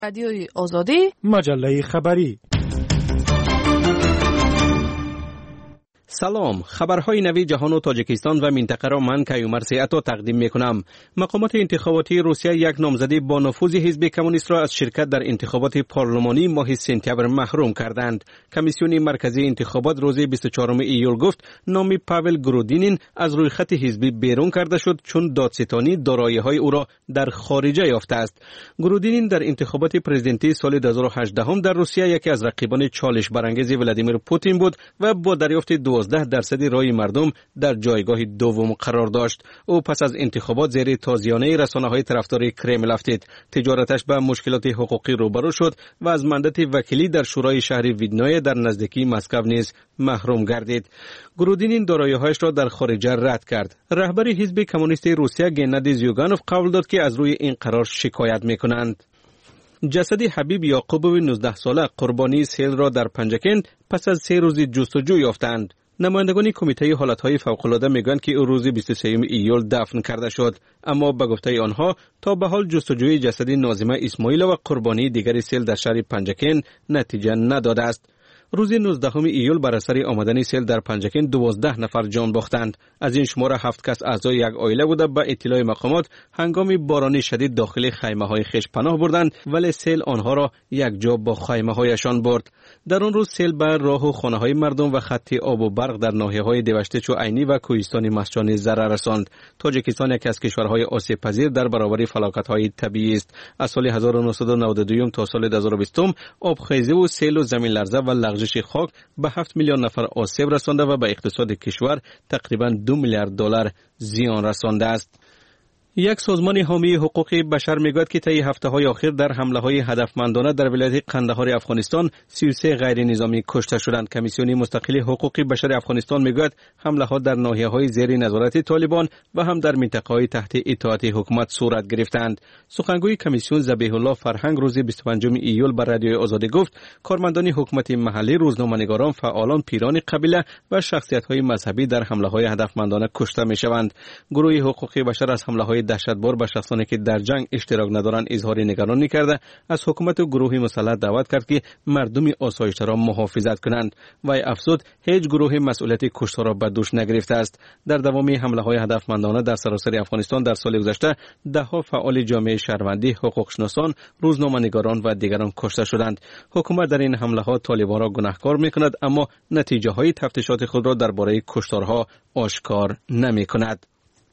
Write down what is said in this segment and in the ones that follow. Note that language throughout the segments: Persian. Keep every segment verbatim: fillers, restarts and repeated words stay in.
رادیوی آزادی، مجله خبری. سلام، خبرهای نوی جهان و تاجیکستان و منطقه را من کیومر سیعتا تقدیم می کنم. مقامات انتخاباتی روسیه یک نامزدی با نفوذ حزب کمونیست را از شرکت در انتخابات پارلمانی ماه سپتامبر محروم کردند. کمیسیون مرکزی انتخابات روز بیست و چهارم ایول گفت نام پاول گرودینین از روی خط حزبی بیرون کرده شد چون دادستانی دارایی‌های او را در خارجه یافته است. گرودینین در انتخابات پرزیدنتی سال دو هزار و هجده در روسیه یکی از رقیبان چالش برانگیز ولادیمیر پوتین بود و با دریافت دوازده درصد رای مردم در جایگاه دوم قرار داشت. او پس از انتخابات زیر تازیانه رسانه‌های طرفدار کرمل افتاد. تجارتش به مشکلات حقوقی روبرو شد و از مندت وکیلی در شورای شهر ویدنای در نزدیکی مسکو نیز محروم گردید. گرودینین دارایی‌هایش را در خارجه رد کرد. رهبر حزب کمونیست روسیه گنادی زیوگانوف قول داد که از روی این قرار شکایت می‌کنند. جسد حبیب یعقوبوی نوزده ساله قربانی سیل را در پنجکن پس از سه روز جستجو یافتند. نمایندگان کمیته حالتهای فوق‌العاده میگویند که او روز بیست و سوم ایول دفن کرده شد، اما به گفته آنها تا به حال جستجوی جسد ناظمه اسماعیل و قربانی دیگر سیل در شهر پنجکن نتیجه نداده است. روز نوزدهم ایول بر اثر آمدن سیل در پنجکن دوازده نفر جان باختند. از این شماره هفت کس اعضای یک عائله بوده. به اطلاع مقامات هنگام باران شدید داخل خیمه‌های خویش پناه بردند، ولی سیل آنها را یک جا با خیمه‌هایشان برد. در آن روز سیل بر راه و خانه‌های مردم و خط آب و برق در ناحیه‌های دیوشته عینی و کوهستان مسجانی ضرر رساند. تاجیکستان یکی از کشورهای آسیب پذیر در برابر فلاکت‌های طبیعی است. از سال هزار و نهصد و نود و دو تا سال دو هزار و بیست آبخیزی و سیل و زمین لرزه و لغزش خاک به هفت میلیون نفر آسیب رسانده و به اقتصاد کشور تقریباً دو میلیارد دلار زیان رسانده است. یک سازمان حامی حقوق بشر میگوید که طی هفته‌های اخیر در حمله‌های هدفمندانه در ولایت قندهار افغانستان سی و سه غیر نظامی کشته شدند. کمیسیون مستقل حقوق بشر افغانستان میگوید حمله‌ها در ناحیه‌های زیر نظارت طالبان و هم در منطقه‌های تحت اطاعت حکومت صورت گرفتند. سخنگوی کمیسیون ذبیح الله فرهنگ روز بیست و پنجم ایول بر رادیوی آزادی گفت کارمندان حکومت محلی، روزنامه‌نگاران، فعالان، پیران قبیله و شخصیت‌های مذهبی در حمله‌های هدفمندانه کشته می‌شوند. گروه حقوق بشر از حمله‌های دهشتبار به شخصانی که در جنگ اشتراک ندارند اظهار نگرانی کرده از حکومت و گروه مسلح دعوت کرد که مردم آسایشته را محافظت کنند. و افزود هیچ گروه مسئولیت کشتار را به دوش نگرفته است. در دوام حمله های هدفمندانه در سراسر افغانستان در سال گذشته ده ها فعال جامعه شهروندی، حقوق شناسان، روزنامه‌نگاران و دیگران کشته شدند. حکومت در این حمله ها طالبان را گناهکار می‌کند، اما نتیجه های تفتیشات خود را درباره کشتارها آشکار نمی‌کند.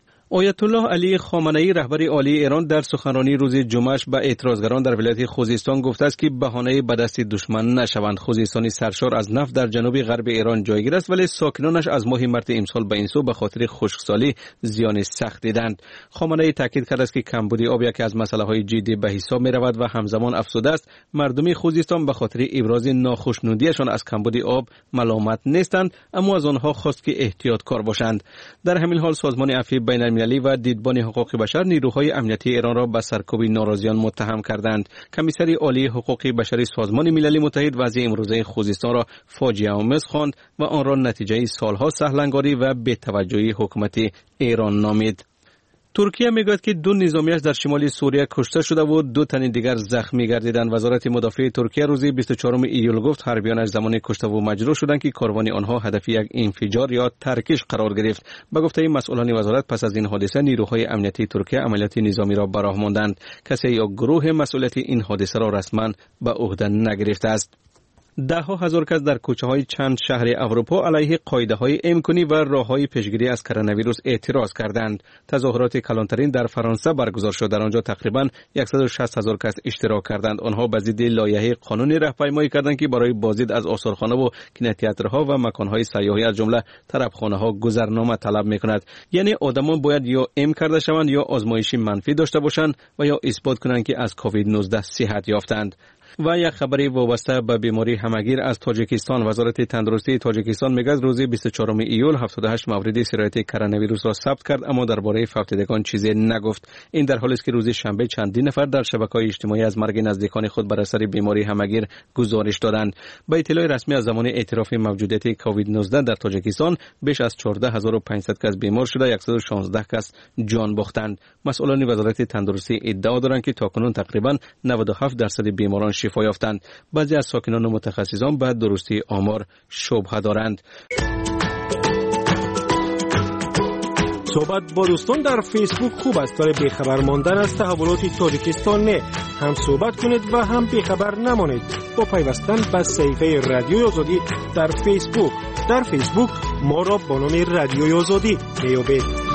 آیت الله علی خامنه‌ای رهبر عالی ایران در سخنرانی روز جمعه به اعتراضگران در ولایت خوزستان گفته است که بهانه به دست دشمن نشوند. خوزستانی سرشار از نفت در جنوب غرب ایران جایگیر است، ولی ساکنانش از ماه مارس امسال به این سو به خاطر خشکسالی زیان سخت دیدند. خامنه‌ای تاکید کرده است که کمبود آب یکی از مسائل جدی به حساب می رود و همزمان افسوده است مردم خوزستان به خاطر ابراز ناخوشنودیشان از کمبود آب ملامت نیستند، اما از آنها خواست که احتیاط کار باشند. در همین حال سازمان عفو بین المللی و دیدبان حقوق بشر نیروهای امنیتی ایران را به سرکوب ناراضیان متهم کردند. کمیسر عالی حقوق بشری سازمان ملل متحد وضع امروزه خوزستان را فاجعه آمیز خواند و آن را نتیجه سالها سهلنگاری و بی‌توجهی حکومت ایران نامید. ترکیه میگوید که دو نظامیش در شمال سوریه کشته شده و دو تن دیگر زخمی گردیدند. وزارت مدافع ترکیه روز بیست و چهارم ایول گفت حربیانش زمان کشته و مجروح شدند که کاروان آنها هدف یک انفجار یا ترکش قرار گرفت. به گفته مسئولان وزارت پس از این حادثه نیروهای امنیتی ترکیه عملیات نظامی را به راه ماندند. کسی یا گروه مسئولیت این حادثه را رسما به عهده نگرفته است. ده ها هزار کس در کوچه های چند شهر اروپا علیه قاعده های امکانی و راه های پیشگیری از کرونا ویروس اعتراض کردند. تظاهرات کلانترین در فرانسه برگزار شد. در آنجا تقریبا صد و شصت هزار کس اشتراک کردند. آنها به ضد لایحه قانون راهپیمایی کردند که برای بازدید از آثارخانه و کینوتئاترها و مکانهای سیاحی از جمله طربخانه ها گذرنامه طلب می‌کند. یعنی آدمان باید یا ام کرده شوند یا آزمایشی منفی داشته باشند و یا اثبات کنند که از کووید نوزده صحت یافتند. و یک خبری وابسته به بیماری همگیر از تاجیکستان. وزارت تندرستی تاجیکستان میگه روز بیست و چهارم ایول هفتاد و هشت مورد سرایت کرونا ویروس را ثبت کرد، اما درباره فوتیدگان چیزی نگفت. این در حالی است که روز شنبه چندین نفر در شبکه‌های اجتماعی از مرگ نزدیکان خود بر اثر بیماری همگیر گزارش دادند. با اطلاع رسمی از زمان اعتراف موجودیت کووید نوزده در تاجیکستان بیش از چهارده هزار و پانصد کس بیمار شده، صد و شانزده کس جان باختند. مسئولان وزارت تندرستی ادعا دارند که تاکنون تقریبا نود و هفت درصد بیماران شفا یافتند. بعضی از ساکنان و متخصصان به درستی آمار شبهه دارند. صحبت با دوستان در فیسبوک خوب است، ولی بیخبر ماندن از تحولات تاجیکستان نه. هم صحبت کنید و هم بیخبر نمانید با پیوستن به صفحه رادیوی آزادی در فیسبوک. در فیسبوک ما را با نام رادیوی آزادی میابید.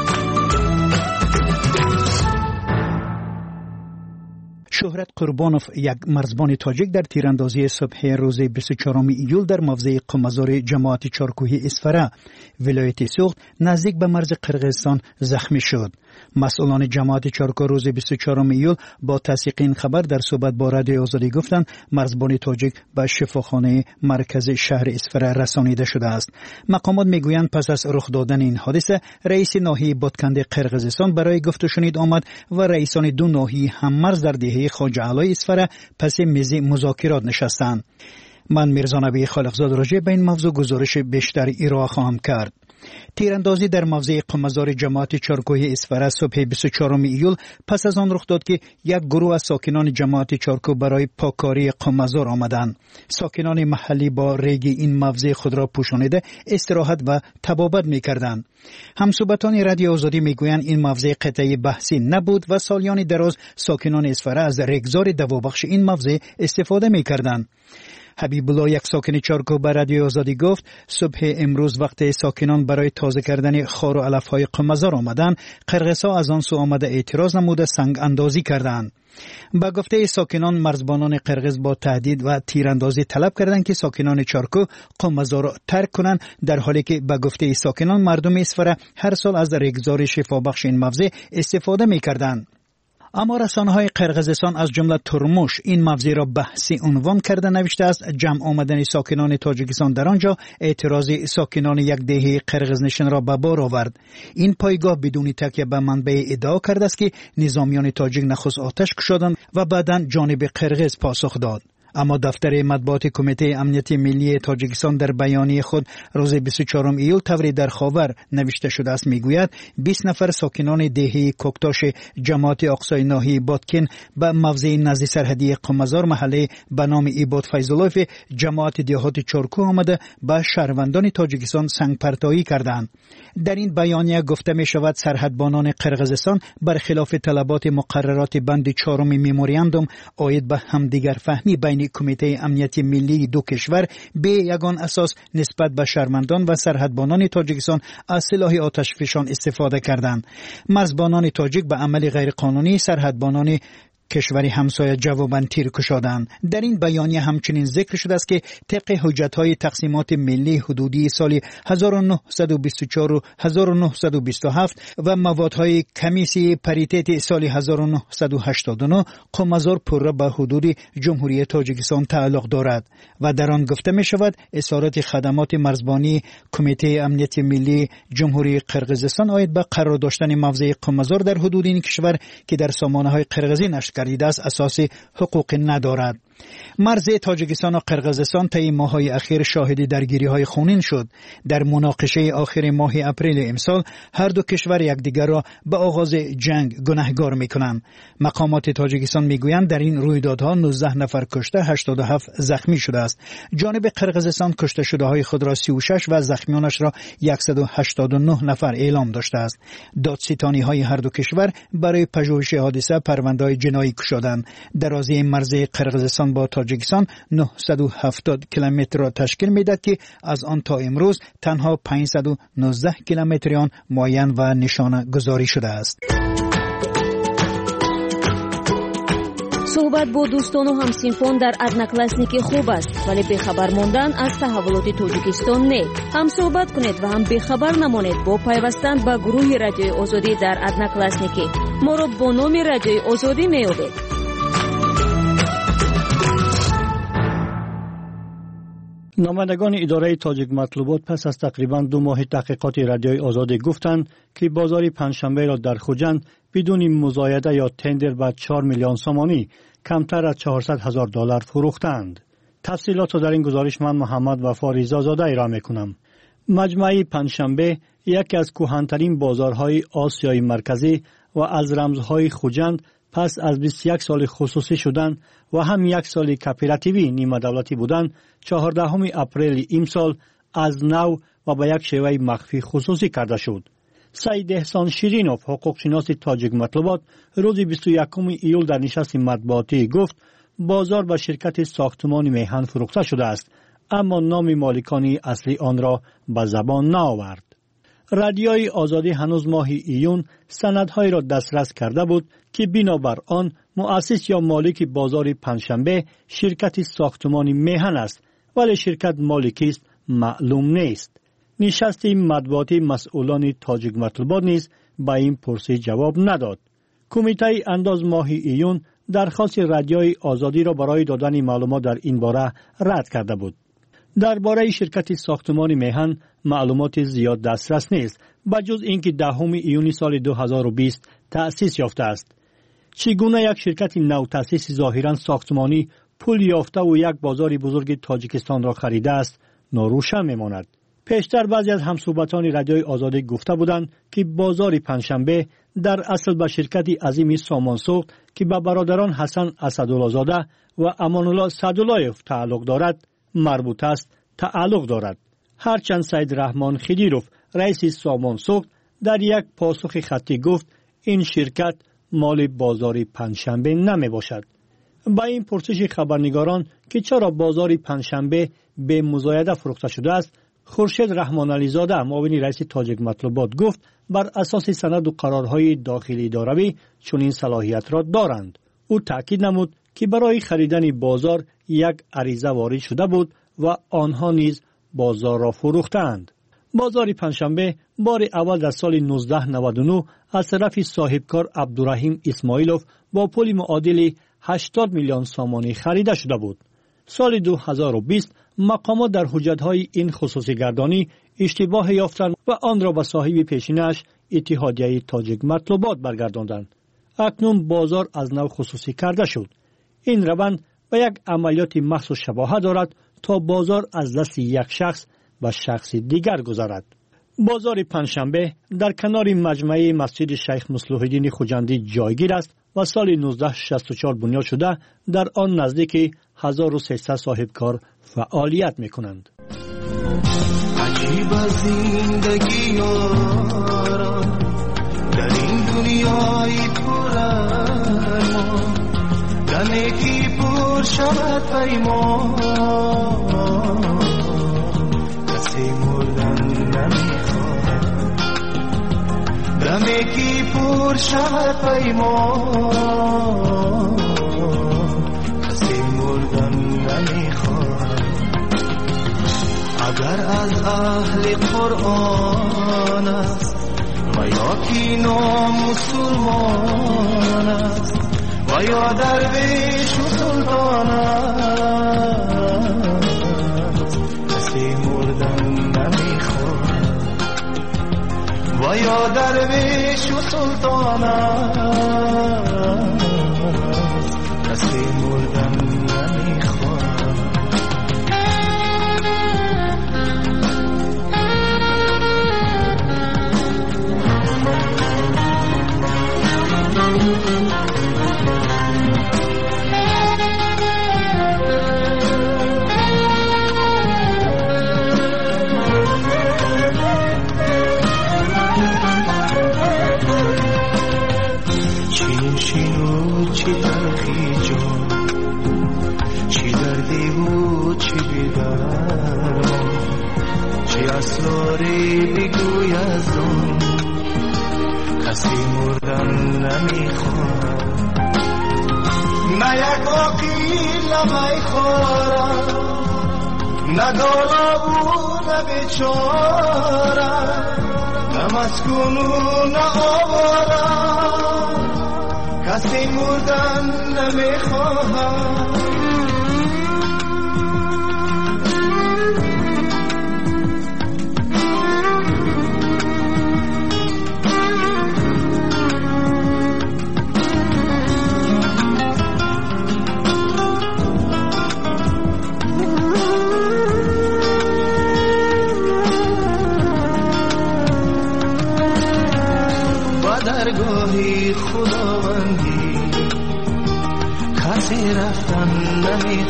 شهرت قربانوف، یک مرزبان تاجیک، در تیراندازی صبح روز بیست و چهارم ایول در موضع قمازار جماعت چارکوهی اسفره ولایت سوخت نزدیک به مرز قرقیزستان زخمی شد. مسئولان جماعت چارکو روز بیست و چهارم ایول با تصدیق این خبر در صحبت با رادیو آزادی گفتند مرزبان تاجیک به شفاخانه مرکز شهر اسفره رسانیده شده است. مقامات میگویند پس از رخ دادن این حادثه رئیس ناحیه بادکنده قرقیزستان برای گفت و شنید آمد و رئیسان دو ناحیه هم مرز در دهه خواجه علای اسفره پس میز مذاکرات نشستند. من میرزا نبی خالقزاد راجع به این موضوع گزارش بیشتر ارائه خواهم کرد. تیراندازی در موضع قمازار جماعت چارکوهی اسفره صبح بیست و چهارم ایول پس از آن رخ داد که یک گروه از ساکنان جماعت چارکو برای پاککاری قمازار آمدند. ساکنان محلی با ریگ این موضع خود را پوشانیده استراحت و طبابت می‌کردند. همصحبتان رادیو آزادی میگویند این موضع قطعی بحثی نبود و سالیان دراز ساکنان اسفره از ریگزار دوابخش این موضع استفاده می‌کردند. حبیب الله، یک ساکن چارکو، به رادیو آزادی گفت صبح امروز وقت ساکنان برای تازه کردن خار و علف‌های قمازار آمدند، قرقسا از آن سو آمده اعتراض نموده سنگ اندازی کردند. با گفته ساکنان مرزبانان قرقیز با تهدید و تیراندازی طلب کردند که ساکنان چارکو قمازار را ترک کنند، در حالی که با گفته ساکنان مردم اسفره هر سال از ریگزار شفابخش این موضع استفاده می‌کردند. اما رسانه‌های قرقیزستان از جمله ترموش این موضوع را بحثی عنوان کرده نوشته است جمع آمدن ساکنان تاجیکستان در آنجا اعتراض ساکنان یک دهه قرقیزنشین را به بار آورد. این پایگاه بدون تکیه به منبع ادعا کرده است که نظامیان تاجیک نخست آتش کشیدند و بعداً جانب قرقیز پاسخ داد. اما دفتر مطبوعات کمیته امنیت ملی تاجیکستان در بیانیه خود روز بیست و چهارم ایول طوری در خاور نوشته شده است میگوید بیست نفر ساکنان دهه کوکتاش جماعت اقصای ناحیه بادکن به موضع نزدیک سرحدی قمازار محله به نام ایباد فیض‌الله جماعت دیهات چارکو آمده به شهروندان تاجیکستان سنگ پرتایی کردند. در این بیانیه گفته می شود سرحدبانان قرقیزستان برخلاف طلبات مقررات بند چهارم مموراندوم عاید به همدیگر فهمی بین کمیته امنیت ملی دو کشور به یگان اساس نسبت به شهروندان و سرحدبانان تاجیکستان از سلاح آتشفشان استفاده کردند. مرزبانان تاجیک به عمل غیرقانونی سرحدبانان کشوری همسایه جواباً تیر کشادند. در این بیانیه همچنین ذکر شده است که طبق حجت‌های تقسیمات ملی حدودی سال هزار و نهصد و بیست و چهار و هزار و نهصد و بیست و هفت و موادهای کمیسی پریتیت سال هزار و نهصد و هشتاد و نه قمازار پره به حدود جمهوری تاجیکستان تعلق دارد و در آن گفته می شود اسارت خدمات مرزبانی کمیته امنیت ملی جمهوری قرقیزستان عاید به قرار داشتن موضع قمازار در حدود این کشور که در سامانه‌های قرقیزی نشر گردیده است اساس حقوق ندارد. مرز تاجیکستان و قرقیزستان طی ماه‌های اخیر شاهد درگیری‌های خونین شد. در مناقشه آخر ماه اپریل امسال هر دو کشور یکدیگر را به آغاز جنگ گنهگار می‌کنند. مقامات تاجیکستان می‌گویند در این رویدادها نوزده نفر کشته، هشتاد و هفت زخمی شده است. جانب قرقیزستان کشته شده‌های خود را سی و شش و زخمیانش را صد و هشتاد و نه نفر اعلام داشته است. دادستانی‌های هر دو کشور برای پژوهش حادثه پرونده‌های جنایی گشودند. درازی مرز قرقیزستان با تاجیکستان نهصد و هفتاد کیلومتر را تشکیل می‌دهد که از آن تا امروز تنها پانصد و نوزده کیلومتر آن معین و نشانه گذاری شده است. صحبت با دوستان و همسینفان در ادناکلاسنیک خوب است، ولی بخبر ماندن از تحولات تاجیکستان نه. هم صحبت کنید و هم بخبر نمانید با پیوستن به گروه رادیو آزادی در ادناکلاسنیک. ما را با نام رادیو آزادی می‌یابید. نمایندگان اداره تاجیک مطلوبات پس از تقریباً دو ماه تحقیقات رادیوی آزادی گفتند که بازار پنجشنبه را در خوجند بدون مزایده یا تندر به چهار میلیون سامانی کمتر از چهارصد هزار دلار فروختند. تفصیلات را در این گزارش من محمد وفا رضازاده ارائه می‌کنم. مجمع پنجشنبه یکی از کهن‌ترین بازارهای آسیای مرکزی و از رمزهای خوجند پس از بیست و یک سال خصوصی شدن و هم یک سال کاپیراتیوی نیمه دولتی بودن، چهاردهم اپریل امسال از نو و به یک شیوه مخفی خصوصی کرده شد. سعید احسان شیرینوف، حقوق شناس تاجیک مطلوبات، روز بیست و یکم ایول در نشست مطبوعاتی گفت بازار به شرکت ساختمان میهن فروخته شده است، اما نام مالکان اصلی آن را به زبان نآورد. رادیوی آزادی هنوز ماه ایون سندهای را دسترس کرده بود که بنابر آن مؤسس یا مالک بازار پنجشنبه شرکت ساختمان میهن است، ولی شرکت مالکی است معلوم نیست. نشست مطبوعاتی مسئولان تاجیک مطلوبات نیز به این پرسش جواب نداد. کمیته انداز ماه ایون درخواست رادیوی آزادی را برای دادن معلومات در این باره رد کرده بود. درباره شرکت ساختمان میهن معلومات زیاد دسترس نیست، بجز اینکه دهم ایون سال دو هزار و بیست تأسیس یافته است. چگونه یک شرکت نو تأسیس ظاهراً ساختمانی پول یافته و یک بازار بزرگ تاجیکستان را خریده است ناروشن میماند. پیشتر بعضی از همصحبتان رادیوی آزادی گفته بودند که بازار پنجشنبه در اصل به شرکتی عظیم سامانسوخت که به برادران حسن اسدالله زاده و امانالله سعداللهیف تعلق دارد مربوط است تعلق دارد. هرچند سید رحمان خدیروف رئیس سامانسوخت در یک پاسخ خطی گفت این شرکت مال بازار پنجشنبه نمی باشد. با این پرسش خبرنگاران که چرا بازار پنجشنبه به مزایده فروخته شده است، خورشید رحمان علی زاده معاون رئیس تاجیک مطلوبات گفت بر اساس سند و قرارهای داخلی اداروی چنین صلاحیت را دارند. او تاکید نمود که برای خریدن بازار یک عریضه وارد شده بود و آنها نیز بازار را فروختند. بازار پنجشنبه بار اول در سال نوزده نود و نه از طرف صاحبکار عبدالرحیم اسماعیلوف با پول معادل هشتاد میلیون سامانی خریده شده بود. سال دو هزار و بیست مقامات در حجتهای این خصوصی گردانی اشتباه یافتند و آن را به صاحب پیشینش اتحادیه تاجیک مطلوبات برگرداندند. اکنون بازار از نو خصوصی کرده شد. این روند به یک عملیات مخصوص شباهت دارد تا بازار از دست یک شخص به شخص دیگر گذرد. بازار پنجشنبه در کنار مجمع مسجد شیخ مصلح الدین خوجندی جایگیر است و سال نوزده شصت و چهار بنیاد شده. در آن نزدیک هزار و سیصد صاحبکار فعالیت میکنند. عجیب زندگی یارا در این دنیای پر ارمان، دمی کی پر شود پیمان، کسی مردن نمیخواد. دمی کی پر شود پیمان، کسی مردن نمیخواد. اگر از اهل قرآن است و یا کی نامسلمان است و یا درویش و سلطان است، کسی مردن نمیخواد. و یا درویش و سلطان است، کسی مردن نمیخواد. چی تلخی جان، چی دردی بود چی بیدرمان، چی اسراری بگوی از اون، کسی مردن نمیخواد. نه یک آقیل نمیخورم، نه دالا بود نه بیچاره، نه مسکونو نه آوارم، کسی مردن نمیخواهم.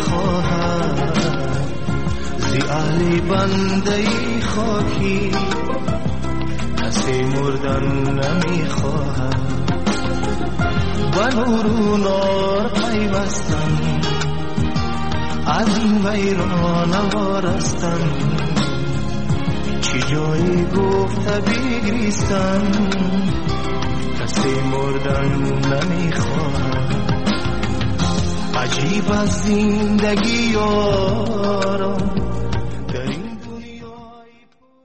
خواهد زی اهل بنده خاکی کسی مردن نمی خواهد و نور و نار پیوستن از این ویران وارستن چی جایی گفته بگریستن کسی مردن نمی خواهد عجیب از زندگی یارا در این دنیای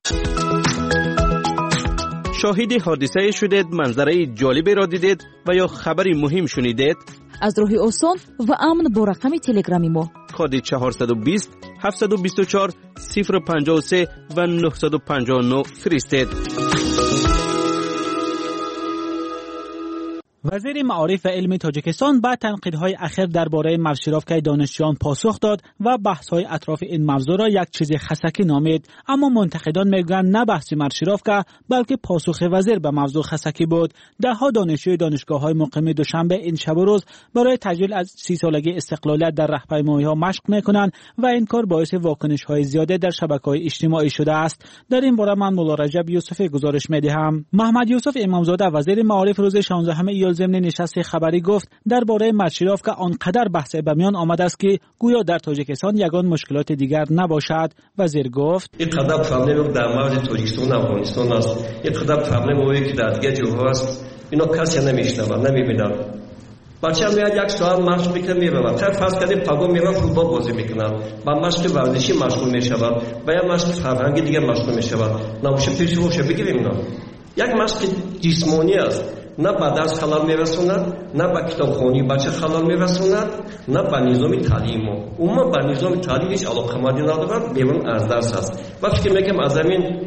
شاهد حادثه شدید، منظره جالبی را دیدید و یا خبری مهم شنیدید؟ از راه آسان و امن با رقم تلگرامی ما کد چهارصد و بیست هفتصد و بیست و چهار صفر پنجاه و سه و نهصد و پنجاه و نه فرستید. وزیر معارف و علم تاجیکستان به تنقیدهای اخیر درباره مرشرافکه دانشجویان پاسخ داد و بحث‌های اطراف این موضوع را یک چیز خسکی نامید، اما منتقدان میگویند نه بحث مرشرافکه بلکه پاسخ وزیر به موضوع خسکی بود. ده‌ها دانشجوی دانشگاه‌های مقیم دوشنبه این شب و روز برای تجلیل از سی سالگی استقلالیت در راهپیمایی‌ها مشق می‌کنند و این کار باعث واکنش‌های زیاده در شبکه‌های اجتماعی شده است. در این باره من مولا رجب یوسفی گزارش می‌دهم. محمد یوسف امامزاده وزیر معارف روز شانزدهم ایول ضمن نشست خبری گفت درباره مرشرافکه آنقدر بحث به میان آمده است که گویا در تاجیکستان یگان مشکلات دیگر نباشد. وزیر گفت این قدر پرابلم در مورد تاجیکستان و افغانستان است، این قدر پرابلم هایی که در دیگر جاها است، اینا کسی نمیشنوه نمیبینه. بچه هم میاد یک ساعت مشق میکنه میبرد، خیلی فرض کردیم پگاه میرن فوتبال بازی میکنن، با مشق ورزشی مشغول میشود و یا مشق فرهنگی دیگر مشغول میشود. نباشه پیش روشه بگیریم اینا. یک مشق جسمانی است، نه به درس خلال میرسوند، نه به کتابخوانی بچه خلال میرسوند، نه به نظام تعلیم. اما به نظام تعلیم هیچ علاقه‌مندی ندارد، بیرون از درس است. و فکر میکنم از همین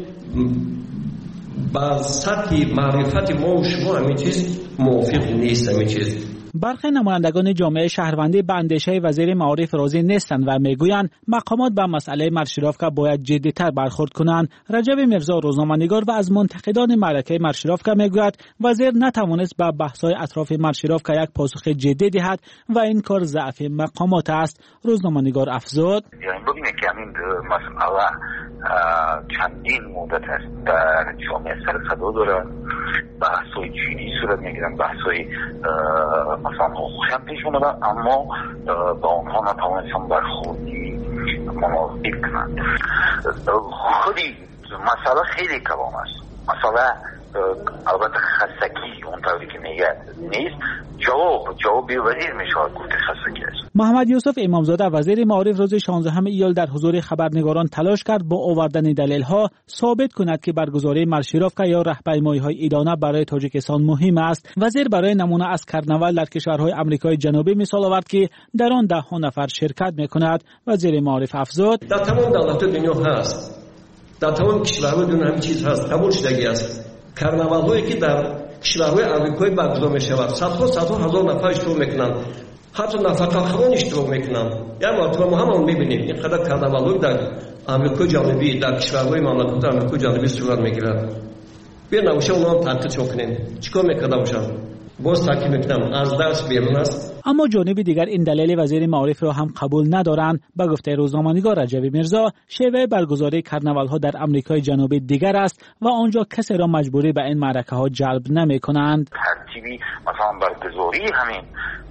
با سطح معرفت ما و شما همین چیز موافق نیست. همین چیز برخی نمایندگان جامعه شهروندی به اندیشه وزیر معارف راضی نیستند و میگویند مقامات به مسئله مرشرافکه باید جدی‌تر برخورد کنند. رجب میرزا روزنامه‌نگار و از منتقدان معرکه مرشرافکه میگوید وزیر نتوانست به بحث‌های اطراف مرشرافکه یک پاسخ جدی دهد و این کار ضعف مقامات است. روزنامه‌نگار افزود یعنی ببینید که این مسئله چندین مدت است در جامعه سر صدا داره، بحث‌های جدی صورت میگیرن، بحث‌های مثلا حقوقی هم پیش اومدن، اما با اونها نتوانستن برخوردی مناسب کنند. خودی مسئله خیلی کلان است. مسئله البته خستگی اونطوری که میگه نیست، جواب جواب وزیر میشود گفت خستگی است. محمد یوسف امامزاده وزیر معارف روز شانزدهم ایول در حضور خبرنگاران تلاش کرد با آوردن دلایل‌ها ثابت کند که برگزاری مرشرافکه یا راهپیمایی‌های ایدانه برای تاجیکستان مهم است. وزیر برای نمونه از کرنول در کشورهای آمریکای جنوبی مثال آورد که در آن ده ها نفر شرکت می‌کند. وزیر معارف افزود در تمام دولت‌های دنیا هست، در تمام کشورهای دنیا همین چیز هست، قبول شدگی است. کرنوال‌هایی که در کشورهای آمریکایی برگزار می‌شود، صدها صدها هزار نفر اشتراک می‌کنند، حتی نفقه خوان اشتراک می‌کنند. یا مرتبه ما هم می‌بینیم این قدر کرنوال‌های در آمریکای جنوبی، در کشورهای مملکت آمریکای جنوبی صورت می‌گیرد. بیا نباشه اونا هم تحقیق کنیم. چیکار می‌کنه باشن؟ باز تاکید میکنم از درس بیرون است. اما جانب دیگر این دلیل وزیر معارف را هم قبول ندارند. به گفته روزنامه‌نگار رجب میرزا شیوه برگزاری کرنوال ها در آمریکای جنوبی دیگر است و آنجا کسی را مجبوری به این معرکه ها جلب نمی کنند. ترتیبی مثلا برگزاری همین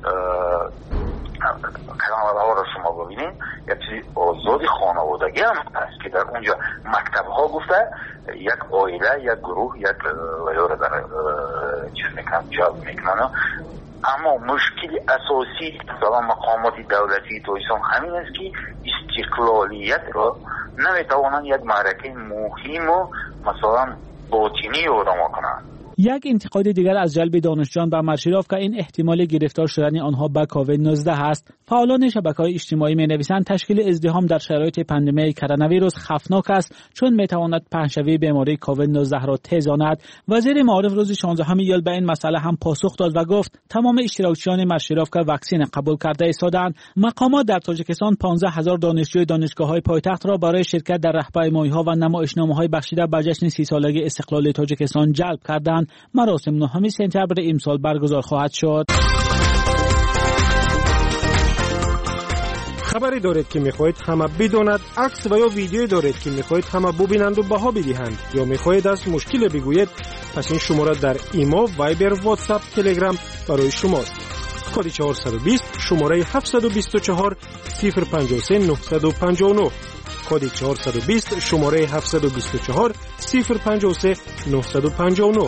کرنوال ها را شما ببینید یک چیزی آزادی خانوادگی هم هست که در اونجا مکتب ها گفته یک عائله یک گروه یک ویاره در چیز میکنن جلب میکنن. اما مشکل اساسی در مقامات دولتی تویسان همین است که استقلالیت را نمیتوانند یک معرکه مهم و مثلا باطنی آدم کنند. یک انتقاد دیگر از جلب دانشجویان به مرشرافکه این احتمال گرفتار شدن آنها به کووید نوزده است. فعالان شبکه‌های اجتماعی می‌نویسند تشکیل ازدحام در شرایط پاندمی کرونا ویروس خطرناک است چون می‌تواند پهنشوی بیماری کووید نوزده را تیزاند. وزیر معارف روز شانزدهم ایول به این مسئله هم پاسخ داد و گفت تمام اشتراکچیان مرشرافکه واکسن قبول کرده ایستادند. مقامات در تاجیکستان پانزده هزار دانشجوی دانشگاه‌های پایتخت را برای شرکت در راهپیمایی‌ها و نمایشنامه‌های بخشیده به جشن سی سالگی استقلال تاجیکستان جلب کردند. مراسم نهم سپتامبر امسال برگزار خواهد شد. خبری دارید که میخواهید همه بداند، عکس و یا ویدیویی دارید که میخواهید همه ببینند و بها بدهند، یا میخواهید از مشکل بگویید، پس این شماره در ایما، وایبر، واتساپ، تلگرام برای شماست. کد چهارصد و بیست شماره هفتصد و بیست و چهار صفر پنجاه و سه نهصد و پنجاه و نه. کد چهارصد و بیست شماره هفتصد و بیست و چهار صفر پنجاه و سه نهصد و پنجاه و نه.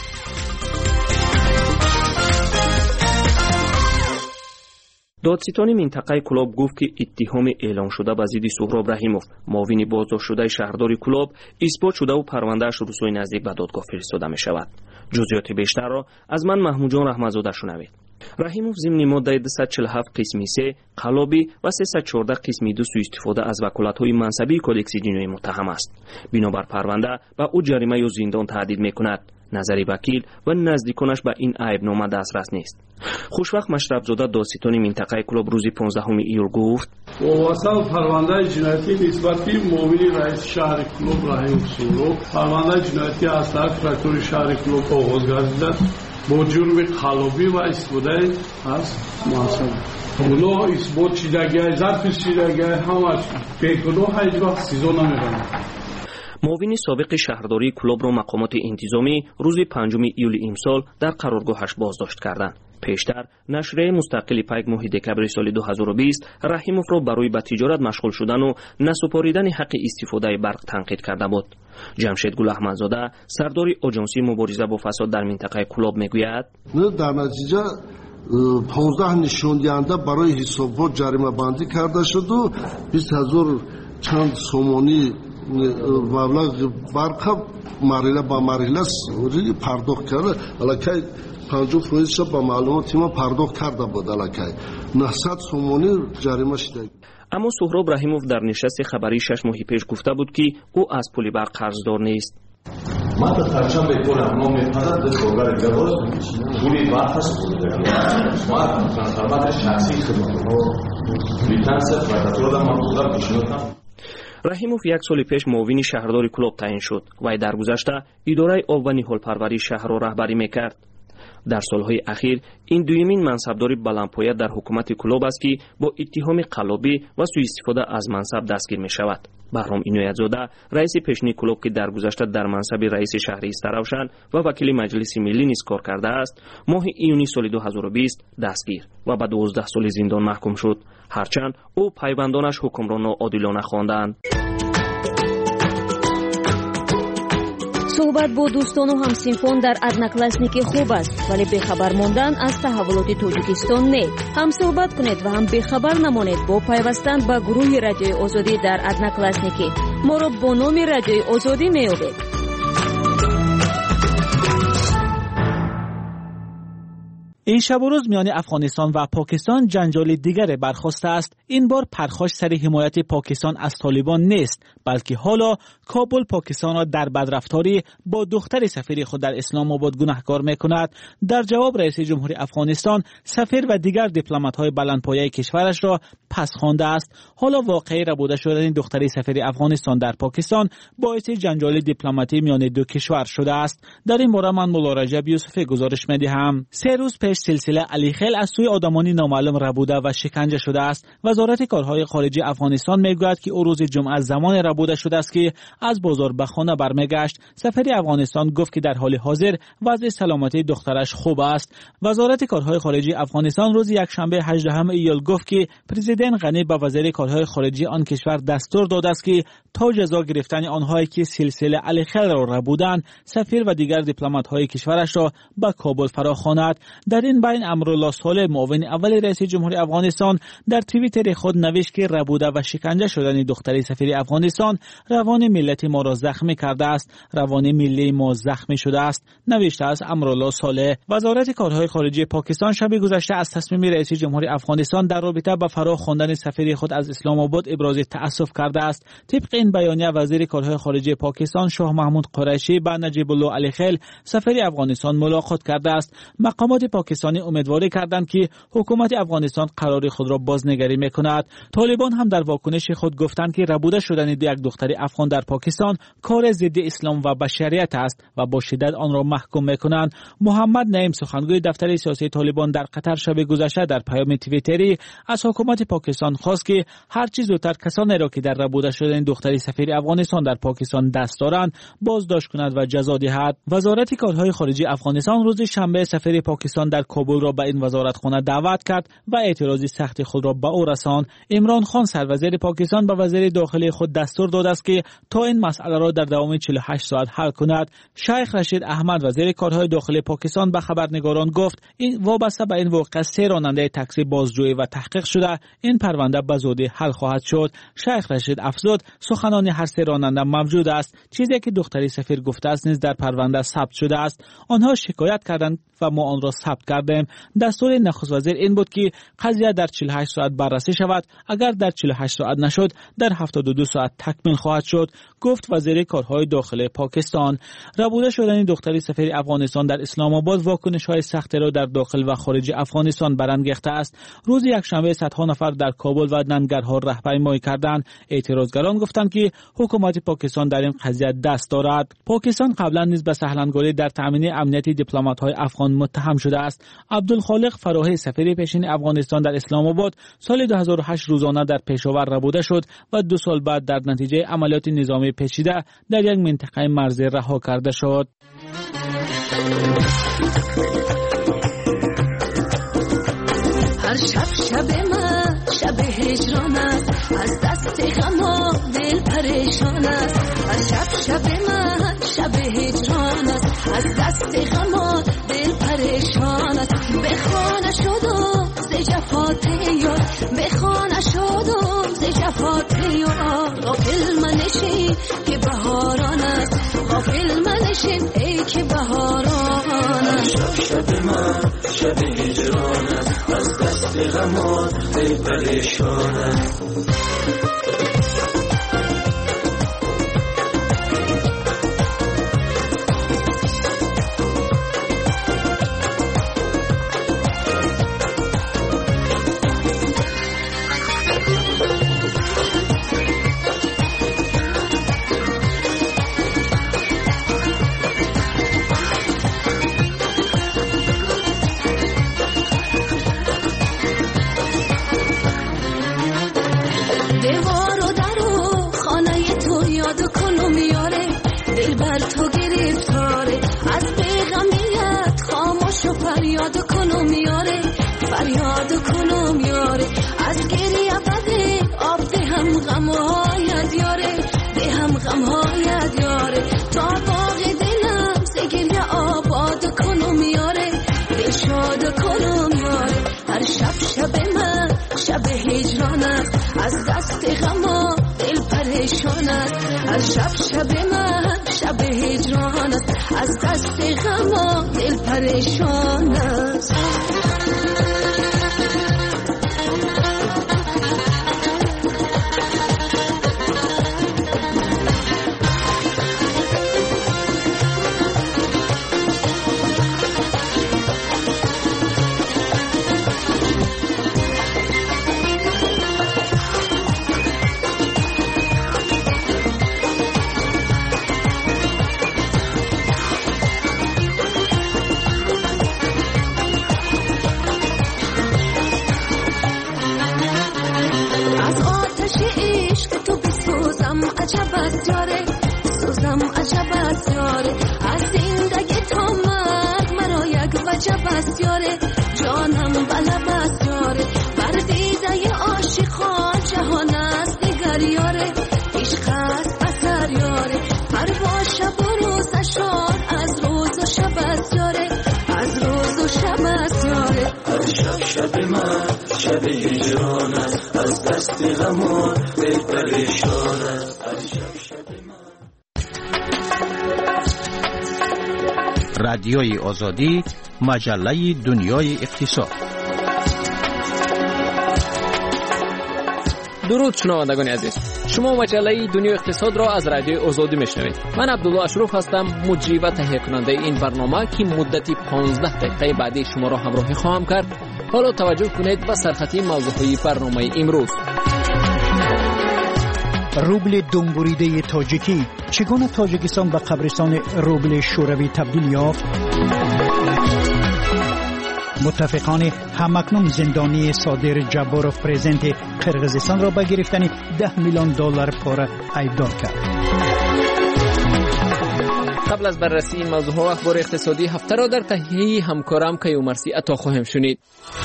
دادستان منطقه کلاب گفت که اتهام اعلام شده به ضد سهراب رحیموف، معاون بازداشت شده شهرداری کلاب، اثبات شده و پروندهش روزهای نزدیک به دادگاه فرستاده می شود. جزئیات بیشتر را از من محمود جان رحمتزاده شنوید. رحیموف ضمن ماده دویست و چهل و هفت قسم سه قلابی و سیصد و چهارده قسم دو سوء استفاده از وکالت‌های منصبی کودکس جنایی متهم است. بنابر پرونده به او جریمه یا زندان تهدید می‌کند. نظری وکیل و نزدیکانش به این عیبنامه دسترس نیست. خوشوقت مشرفزاده دادستان منطقه کلاب روز پانزدهم ایول گفت: واسه پرونده جنایتی نسبت به معاون رئیس شهر کلاب رحیم سورو، پرونده جنایتی از طرف فاکتور شهر کلاب آغاز گردیده با جرم قلابی و استفاده از منصب. اونا اثبات شدگی، ظرف شدگی همش فکرها هیچ وقت سیزا نمی‌کنند. معاون سابق شهرداری کلاب را مقامات انتظامی روز پنجم ایول امسال در قرارگاهش بازداشت کردند. پیشتر نشریه مستقل پیک ماه دکبر سال دو هزار و بیست رحیموف را برای به تجارت مشغول شدن و نسپاریدن حق استفاده برق تنقید کرده بود. جمشید گل احمدزاده سردار آژانسی مبارزه با فساد در منطقه کلاب میگوید: در نتیجه پانزده نشان دهنده برای حسابات جریمه بندی کرده شد و بیست هزار چند سومانی مبلغ برق مرحله با مرحله پرداخت کرده. الکی پنجاه فیصد با معلومات ما پرداخت کرده بود. الکی نهصد سومانی جریمه شده. اما سهراب رحیموف در نشست خبری شش ماه پیش گفته بود که او از پول برق قرضدار نیست. ما تا خرچم بکنم ما میپذد دست بگر گواز پولی برق هست ما ترانسفورماتر شخصی خدمت لیتنس و تطور مقدار پیشنهاد. رحیموف یک سال پیش معاون شهرداری کلاب تعیین شد و در گذشته اداره آب و نهالپروری شهر را رهبری میکرد. در سالهای اخیر این دویمین منصبداری بلندپایه در حکومت کلاب است که با اتهام قلابی و سوء استفاده از منصب دستگیر می شود. بهرام عنایت‌زاده رئیس پیشین کلاب که در گذشته در منصب رئیس شهری استراوشن و وکیل مجلس ملی نیز کار کرده است، ماه ایونی سال دو هزار و بیست دستگیر و به دوازده سال زندان محکوم شد، هرچند او پیوندانش حکم را ناعادلانه خواندند. صحبت با دوستان و همسنفان در ادناکلاسنیک خوب است، ولی بخبر ماندن از تحولات تاجیکستان نه. هم صحبت کنید و هم بخبر نمانید با پیوستن به گروه رادیوی آزادی در ادناکلاسنیک. ما را با نام رادیوی آزادی میابید. این شب و روز میان افغانستان و پاکستان جنجال دیگر برخاسته است. این بار پرخاش سر حمایت پاکستان از طالبان نیست، بلکه حالا کابل پاکستان را در بدرفتاری با دختر سفیر خود در اسلام آباد گناهکار میکند. در جواب رئیس جمهور افغانستان سفیر و دیگر دیپلمات‌های بلندپایه کشورش را پس خوانده است. حالا واقعه ربوده شدن دختر سفیر افغانستان در پاکستان باعث جنجال دیپلماتی میان دو کشور شده است. در این باره من مولا رجب یوسفی گزارش میدهم. سه روز پیش سلسله علیخیل از سوی آدمانی نامعلوم ربوده و شکنجه شده است. وزارت کارهای خارجه افغانستان میگوید که او روز جمعه زمان ربوده شده است که از بازار به خانه برمیگشت. سفیر افغانستان گفت که در حال حاضر وضع سلامتی دخترش خوب است. وزارت کارهای خارجه افغانستان روز یکشنبه هجدهم ایول گفت که پرزیدنت غنی به وزیر کارهای خارجه آن کشور دستور داده است که تا جزا گرفتن آنهایی که سلسله علیخیل را ربودند، سفیر و دیگر دیپلمات‌های کشورش را به کابل فراخواند. در این بین امرالله صالح معاون اول رئیس جمهور افغانستان در توییتر خود نوشت که ربوده و شکنجه شدن دختر سفیر افغانستان روان ملت ما را زخمی کرده است. روان ملی ما زخمی شده است، نوشته است امرالله صالح. وزارت کارهای خارجه پاکستان شب گذشته از تصمیم رئیس جمهور افغانستان در رابطه با فراخواندن سفیر خود از اسلام آباد ابراز تأسف کرده است. طبق این بیانیه وزیر کارهای خارجه پاکستان شاه محمود قریشی با نجیب الله علیخیل سفیر افغانستان ملاقات کرده است. مقامات پاکستان پاکستانی امیدواری کردند که حکومت افغانستان قرار خود را بازنگری میکند. طالبان هم در واکنش خود گفتند که ربوده شدن یک دختر افغان در پاکستان کار ضد اسلام و بشریت است و با شدت آن را محکوم میکنند. محمد نعیم سخنگوی دفتر سیاسی طالبان در قطر شب گذشته در پیام توییتری از حکومت پاکستان خواست که هر چه زودتر کسانی را که در ربوده شدن دختر سفیر افغانستان در پاکستان دست دارند بازداشت کند و جزا دهد. وزارت کارهای خارجی افغانستان روز شنبه سفیر پاکستان در کابل را به این وزارتخانه دعوت کرد و اعتراض سخت خود را به او رساند. عمران خان سروزیر پاکستان به وزیر داخلی خود دستور داده است که تا این مسئله را در دوام چهل و هشت ساعت حل کند. شیخ رشید احمد وزیر کارهای داخلی پاکستان به خبرنگاران گفت این وابسته به این واقعه سه راننده تاکسی بازجویی و تحقیق شده، این پرونده به زودی حل خواهد شد. شیخ رشید افزود سخنان هر سه راننده موجود است. چیزی که دختری سفیر گفته است نیز در پرونده ثبت شده است. آنها شکایت کردند و ما آن را ثبت کردیم. دستور نخست وزیر این بود که قضیه در چهل و هشت ساعت بررسی شود. اگر در چهل و هشت ساعت نشد در هفتاد و دو ساعت تکمیل خواهد شد، گفت وزیر کارهای داخلی پاکستان. ربوده شدن دختری سفیر افغانستان در اسلام آباد واکنش‌های سخت را در داخل و خارج افغانستان برانگیخته است. روز یکشنبه صدها نفر در کابل و ننگرهار راهپیمایی کردند. اعتراضگران گفتند که حکومت پاکستان در این قضیه دست دارد. پاکستان قبلا نیز به سهلانگاری در تامین امنیت دیپلمات‌های افغان متهم شده است. عبدالخالق فراهی سفیر پیشین افغانستان در اسلام آباد سال دو هزار و هشت روزانه در پشاور ربوده شد و دو سال بعد در نتیجه عملیات نظامی پیچیده در یک منطقه مرزی رها کرده شد. هر شب شب من شب هجران است، از دست غم و دل پریشان است. هر شب شب من شب هجران است، از دست غم و دل پریشان است. به خانه شدم ز جفات یار، به خانه شدم ز جفات یار. غافل منشین که بهاران است، غافل منشین ای که بهاران است. شب شب من شب هجران است، از دست غم و دل پریشان است. هر شب شب من شب هجران است، از دست غم و دل پریشان است. رادیوی آزادی، مجله دنیای اقتصاد. درود شنوندگان عزیز، شما مجله دنیای اقتصاد را از رادیو آزادی میشنوید. من عبدالله اشرف هستم، مجری و تهیه کننده این برنامه که مدتی پانزده دقیقه بعدی شما را همراهی خواهم کرد. حالا توجه کنید به سرخطی موضوعهای برنامه امروز. روبل دنبوریده تاجیکی، چگونه تاجیکستان به قبرستان روبل شوروی تبدیل یافت؟ متفقان همکنون زندانی صادر جباروف پرزنت قرقیزستان را به گرفتن ده میلیون دلار پاره ایبدار کرد. قبل از بررسی این موضوع ها اخبار اقتصادی هفته را در تهیه همکارم کیومرثی عطا خواهیم شنید.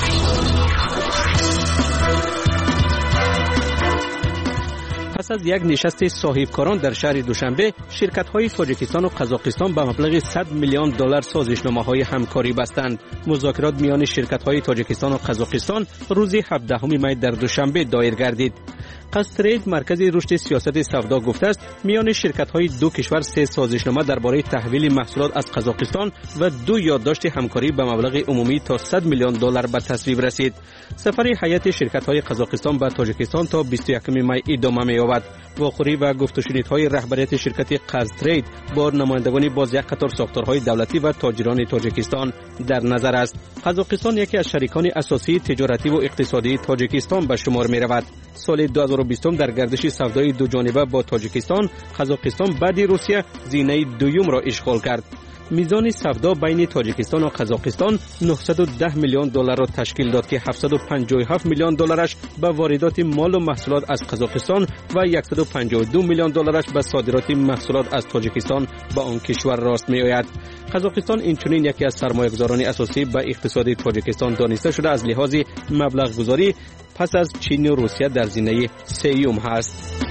پس از یک نشست صاحبکاران در شهر دوشنبه، شرکت‌های تاجیکستان و قزاقستان به مبلغ صد میلیون دلار سازشنامه‌های همکاری بستند. مذاکرات میان شرکت‌های تاجیکستان و قزاقستان روز هفدهم می در دوشنبه دایر گردید. قصترید مرکز رشد سیاست سودا گفته است میان شرکت‌های دو کشور سه سازشنامه درباره تحویل محصولات از قزاقستان و دو یادداشت همکاری به مبلغ عمومی تا صد میلیون دلار به تصویب رسید. سفر هیئت شرکت‌های قزاقستان به تاجیکستان تا بیست و یکم می ادامه می‌یابد. واخوری و گفت و شنیدهای رهبریت شرکت قزترید با نمایندگان باز یک قطار ساختارهای دولتی و تاجران تاجیکستان در نظر است. قزاقستان یکی از شریکان اساسی تجارتی و اقتصادی تاجیکستان به شمار می‌رود. سال دو هزار و بیست در گردش سودای دو جانبه با تاجیکستان، قزاقستان بعد روسیه زینه دوم را اشغال کرد. میزان سودا بین تاجیکستان و قزاقستان نهصد و ده میلیون دلار را تشکیل داد که هفتصد و پنجاه و هفت میلیون دلارش به واردات مال و محصولات از قزاقستان و صد و پنجاه و دو میلیون دلارش به صادرات محصولات از تاجیکستان به آن کشور راست می آید. قزاقستان اینچنین یکی از سرمایه‌گذاران اساسی به اقتصاد تاجیکستان دانسته شده از لحاظ مبلغ گذاری پس از چین و روسیه در زینه سوم هست.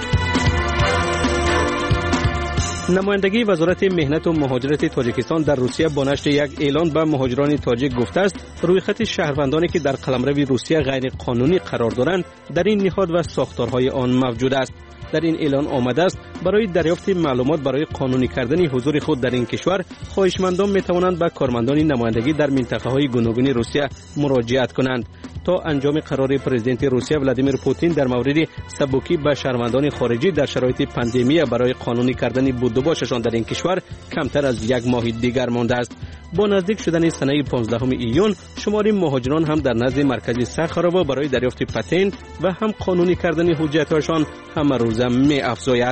نمایندگی وزارت مهنت و مهاجرت تاجیکستان در روسیه با نشر یک اعلان به مهاجران تاجیک گفته است رویخط شهروندانی که در قلمرو روسیه غیر قانونی قرار دارند در این نهاد و ساختارهای آن موجود است. در این اعلان آمده است برای دریافت معلومات برای قانونی کردن حضور خود در این کشور خواهشمندان می توانند به کارمندان نمایندگی در منطقه های گوناگون روسیه مراجعت کنند تا انجام قرار پرزیدنت روسیه ولادیمیر پوتین در مورد سبکی به شهروندان خارجی در شرایط پاندمی برای قانونی کردن بود و باششان در این کشور کمتر از یک ماه دیگر مانده است. با نزدیک شدن سنه پانزدهم ایون شمار مهاجران هم در نزد مرکز سخراوا برای دریافت پتنت و هم قانونی کردن حجت‌هایشان همه روزه می افزاید.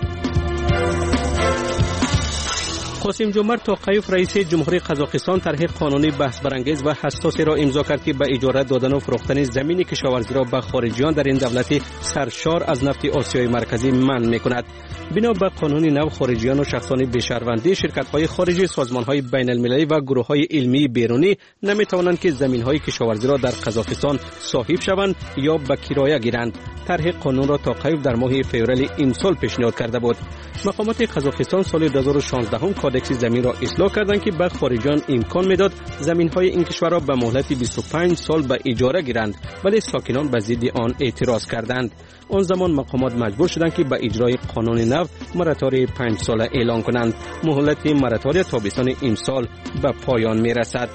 قاسم جمعه توقیف رئیس جمهوری قزاقستان طرح قانونی بحث برانگیز و حساسی را امضا کرد که به اجاره دادن و فروختن زمین کشاورزی را به خارجیان در این دولت سرشار از نفت آسیای مرکزی منع می‌کند. بنا به قانون نو خارجیان و شخصان بی‌شهروندی شرکت‌های خارجی، سازمان‌های بین‌المللی و گروه‌های علمی بیرونی نمی‌توانند که زمین‌های کشاورزی را در قزاقستان صاحب شوند یا به کرایه گیرند. طرح قانون را توقیف در ماه فوریه امسال پیشنهاد کرده بود. مقامات قزاقستان سال دو هزار و شانزده کادکس زمین را اصلاح کردند که به خارجیان امکان میداد زمین‌های این کشور را به مهلت بیست و پنج سال به اجاره گیرند، ولی ساکنان به ضد آن اعتراض کردند. آن زمان مقامات مجبور شدند که به اجرای قانون نو مراتوری پنج ساله اعلان کنند. مهلت مراتوری تابستان امسال به پایان میرسد.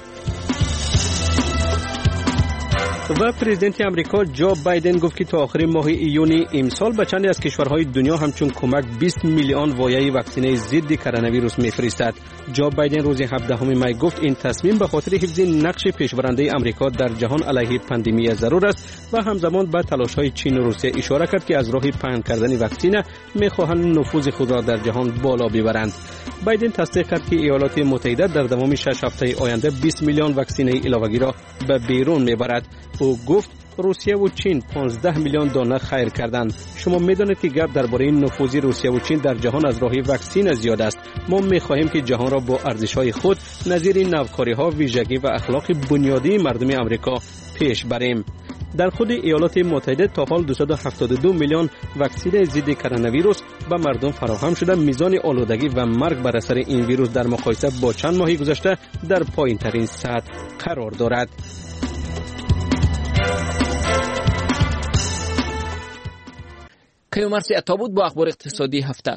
و پرزیدنت امریکا جو بایدن گفت که تا آخر ماه ایون امسال به چند از کشورهای دنیا همچون کمک بیست میلیون وایه واکسینه ضد کرونا ویروس میفرستد. جو بایدن روز هفدهم می گفت این تصمیم به خاطر حفظ نقش پیشبرنده امریکا در جهان علیه پاندمی ضرور است و همزمان به تلاش‌های چین و روسیه اشاره کرد که از راه پهن کردن واکسینه می‌خواهند نفوذ خود را در جهان بالا ببرند. بایدن تصدیق کرد که ایالات متحده در دوام شش هفته آینده بیست میلیون واکسینه علاوه‌ای را به بیرون میبرد. او گفت روسیه و چین پانزده میلیون دانه خیر کردند. شما میدانید که گپ درباره نفوذ روسیه و چین در جهان از راه واکسین زیاد است. ما میخواهیم که جهان را با ارزش‌های خود نظیر نوکاری‌ها، ویژگی و اخلاق بنیادی مردم امریکا پیش بریم. در خود ایالات متحده تا حال دویست و هفتاد و دو میلیون واکسن ضد کرونا ویروس به مردم فراهم شده. میزان آلودگی و مرگ بر اثر این ویروس در مقایسه با چند ماه گذشته در پایین‌ترین سطح قرار دارد. کیومرثی عطا بود با اخبار اقتصادی هفته.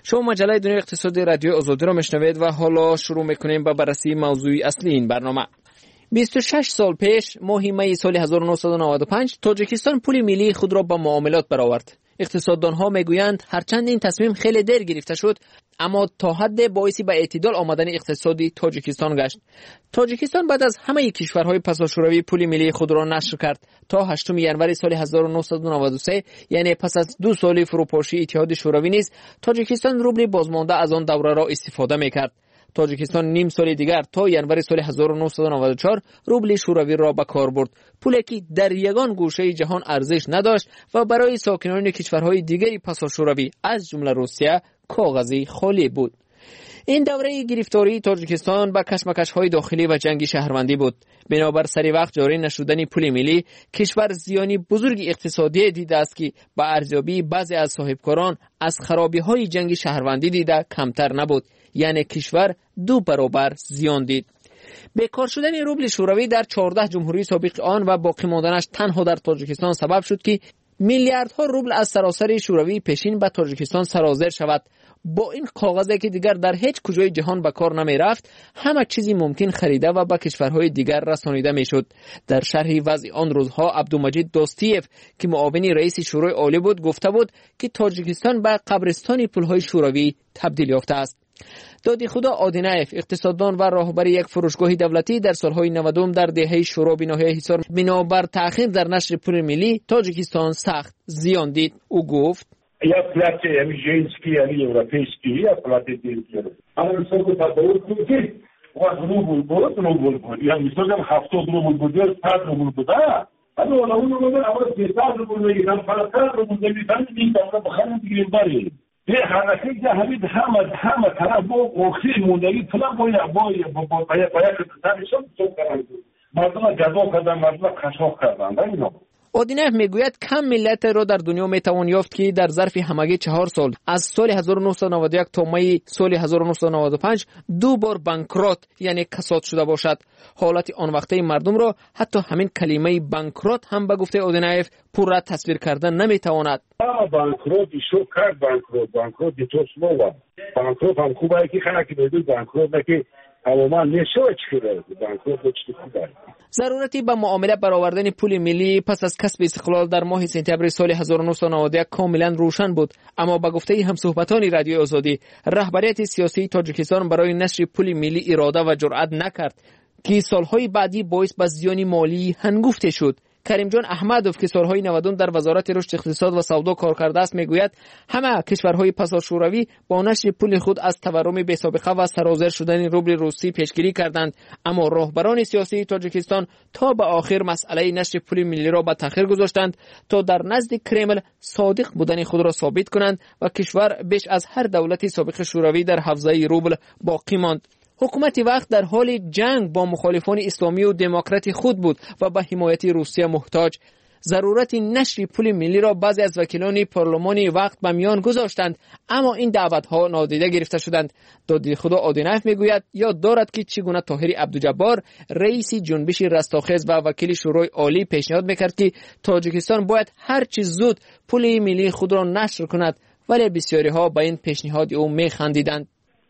شما مجله دنیای اقتصادی رادیو آزادی را میشنوید و حالا شروع میکنیم با بررسی موضوع اصلی این برنامه. بیست و شش سال پیش ماه می سال هزار و نهصد و نود و پنج تاجیکستان پول ملی خود را با معاملات برآورد. اقتصاددانها میگویند هرچند این تصمیم خیلی دیر گرفته شد اما تا حد باعثی به اعتدال آمدن اقتصادی تاجیکستان گشت. تاجیکستان بعد از همه کشورهای پساشوروی پول ملی خود را نشر کرد تا هشتم ژانویه سال هزار و نهصد و نود و سه، یعنی پس از دو سال فروپاشی اتحاد شوروی نیز تاجیکستان روبل بازمانده از آن دوره را استفاده میکرد. تاجیکستان نیم سال دیگر تا ژانویه سال هزار و نهصد و نود و چهار روبل شوروی را به کار برد، پولی که در یگان گوشه جهان ارزش نداشت و برای ساکنان کشورهای دیگری پساشوروی از جمله روسیه کاغذی خالی بود. این دوره گرفتاری تاجیکستان با کشمکش‌های داخلی و جنگ شهروندی بود. بنابر سری وقت جاری نشدن پول ملی، کشور زیانی بزرگ اقتصادی دیده است که با ارزیابی بعضی از صاحبکاران از خرابی‌های جنگ شهروندی دیده کمتر نبود، یعنی کشور دو برابر زیان دید. بیکار شدن روبل شوروی در چهارده جمهوری سابق آن و باقی ماندنش تنها در تاجیکستان سبب شد که میلیاردها روبل از سراسر شوروی پیشین به تاجیکستان سرازیر شود. با این کاغذی که دیگر در هیچ کجای جهان به کار نمی رفت، همه چیزی ممکن خریده و به کشورهای دیگر رسانیده می شد. در شرح وضع آن روزها عبدالمجید دوستیف که معاون رئیس شورای عالی بود گفته بود که تاجیکستان به قبرستان پولهای شوروی تبدیل یافته است. دادی خدا آدینایف، اقتصاددان و راهبر یک فروشگاه دولتی در سالهای نود در دهه شورا به ناحیه حصار بنابر تأخیر در نشر پول ملی تاجیکستان سخت زیان دید. او گفت یا پلاچ یعنی ژنسکی یعنی اروپایسکی یا پلاچ دیگه اما مثلا تصور کنید وقت روبل بود روبل بود یعنی مثلا هفتاد روبل بود یا صد روبل بود اما ولی اون روبل اول صد روبل میگیرن فقط روبل میگیرن این طرف بخرن دیگه باری به حرکت که همین همه همه طرف با اوخی موندگی پلان باید باید باید باید باید تنشون تو کردن مردم جذاب کردن مردم خشاف کردن اینا. اودینف میگوید کم ملت را در دنیا میتوان یافت که در ظرف همگی چهار سال از سال هزار و نهصد و نود و یک تا می سال هزار و نهصد و نود و پنج دو بار بانکرات یعنی کساد شده باشد. حالت آن وقته مردم را حتی همین کلمه بانکرات هم به گفته اودینف پورا تصویر کردن نمیتواند. بانکرات شو کرد بانکرات بانکرات تو سلوا بانکرات هم خوبه که خلک بدون بانکرات که اما نشوچ کرده بانکرات چی خوبه. ضرورتی به معامله برآوردن پول ملی پس از کسب استقلال در ماه سپتامبر سال هزار و نهصد و نود و یک کاملا روشن بود، اما به گفته همصحبتان رادیو آزادی رهبریت سیاسی تاجیکستان برای نشر پول ملی اراده و جرأت نکرد که سالهای بعدی باعث به زیان مالی هنگفته شد. کریم جان احمدوف که سالهای نود در وزارت رشد اقتصاد و سودا کار کرده است میگوید همه کشورهای پساشوروی با نشر پول خود از تورم بی‌سابقه و سرازیر شدن روبل روسی پیشگیری کردند، اما راهبران سیاسی تاجیکستان تا به آخر مسئله نشر پول ملی را به تأخیر گذاشتند تا در نزد کرمل صادق بودن خود را ثابت کنند و کشور بیش از هر دولت سابق شوروی در حوزه روبل باقی ماند. حکومت وقت در حال جنگ با مخالفان اسلامی و دموکرات خود بود و به حمایت روسیه محتاج. ضرورت نشر پول ملی را بعضی از وکیلان پارلمانی وقت به میان گذاشتند، اما این دعوت‌ها نادیده گرفته شدند. دادی خدا آدینایف میگوید یاد دارد که چگونه طاهر عبدالجبار رئیس جنبش رستاخیز و وکیل شورای عالی پیشنهاد میکرد که تاجیکستان باید هر چه زود پول ملی خود را نشر کند، ولی بسیاری ها به این پیشنهاد او میخندیدند.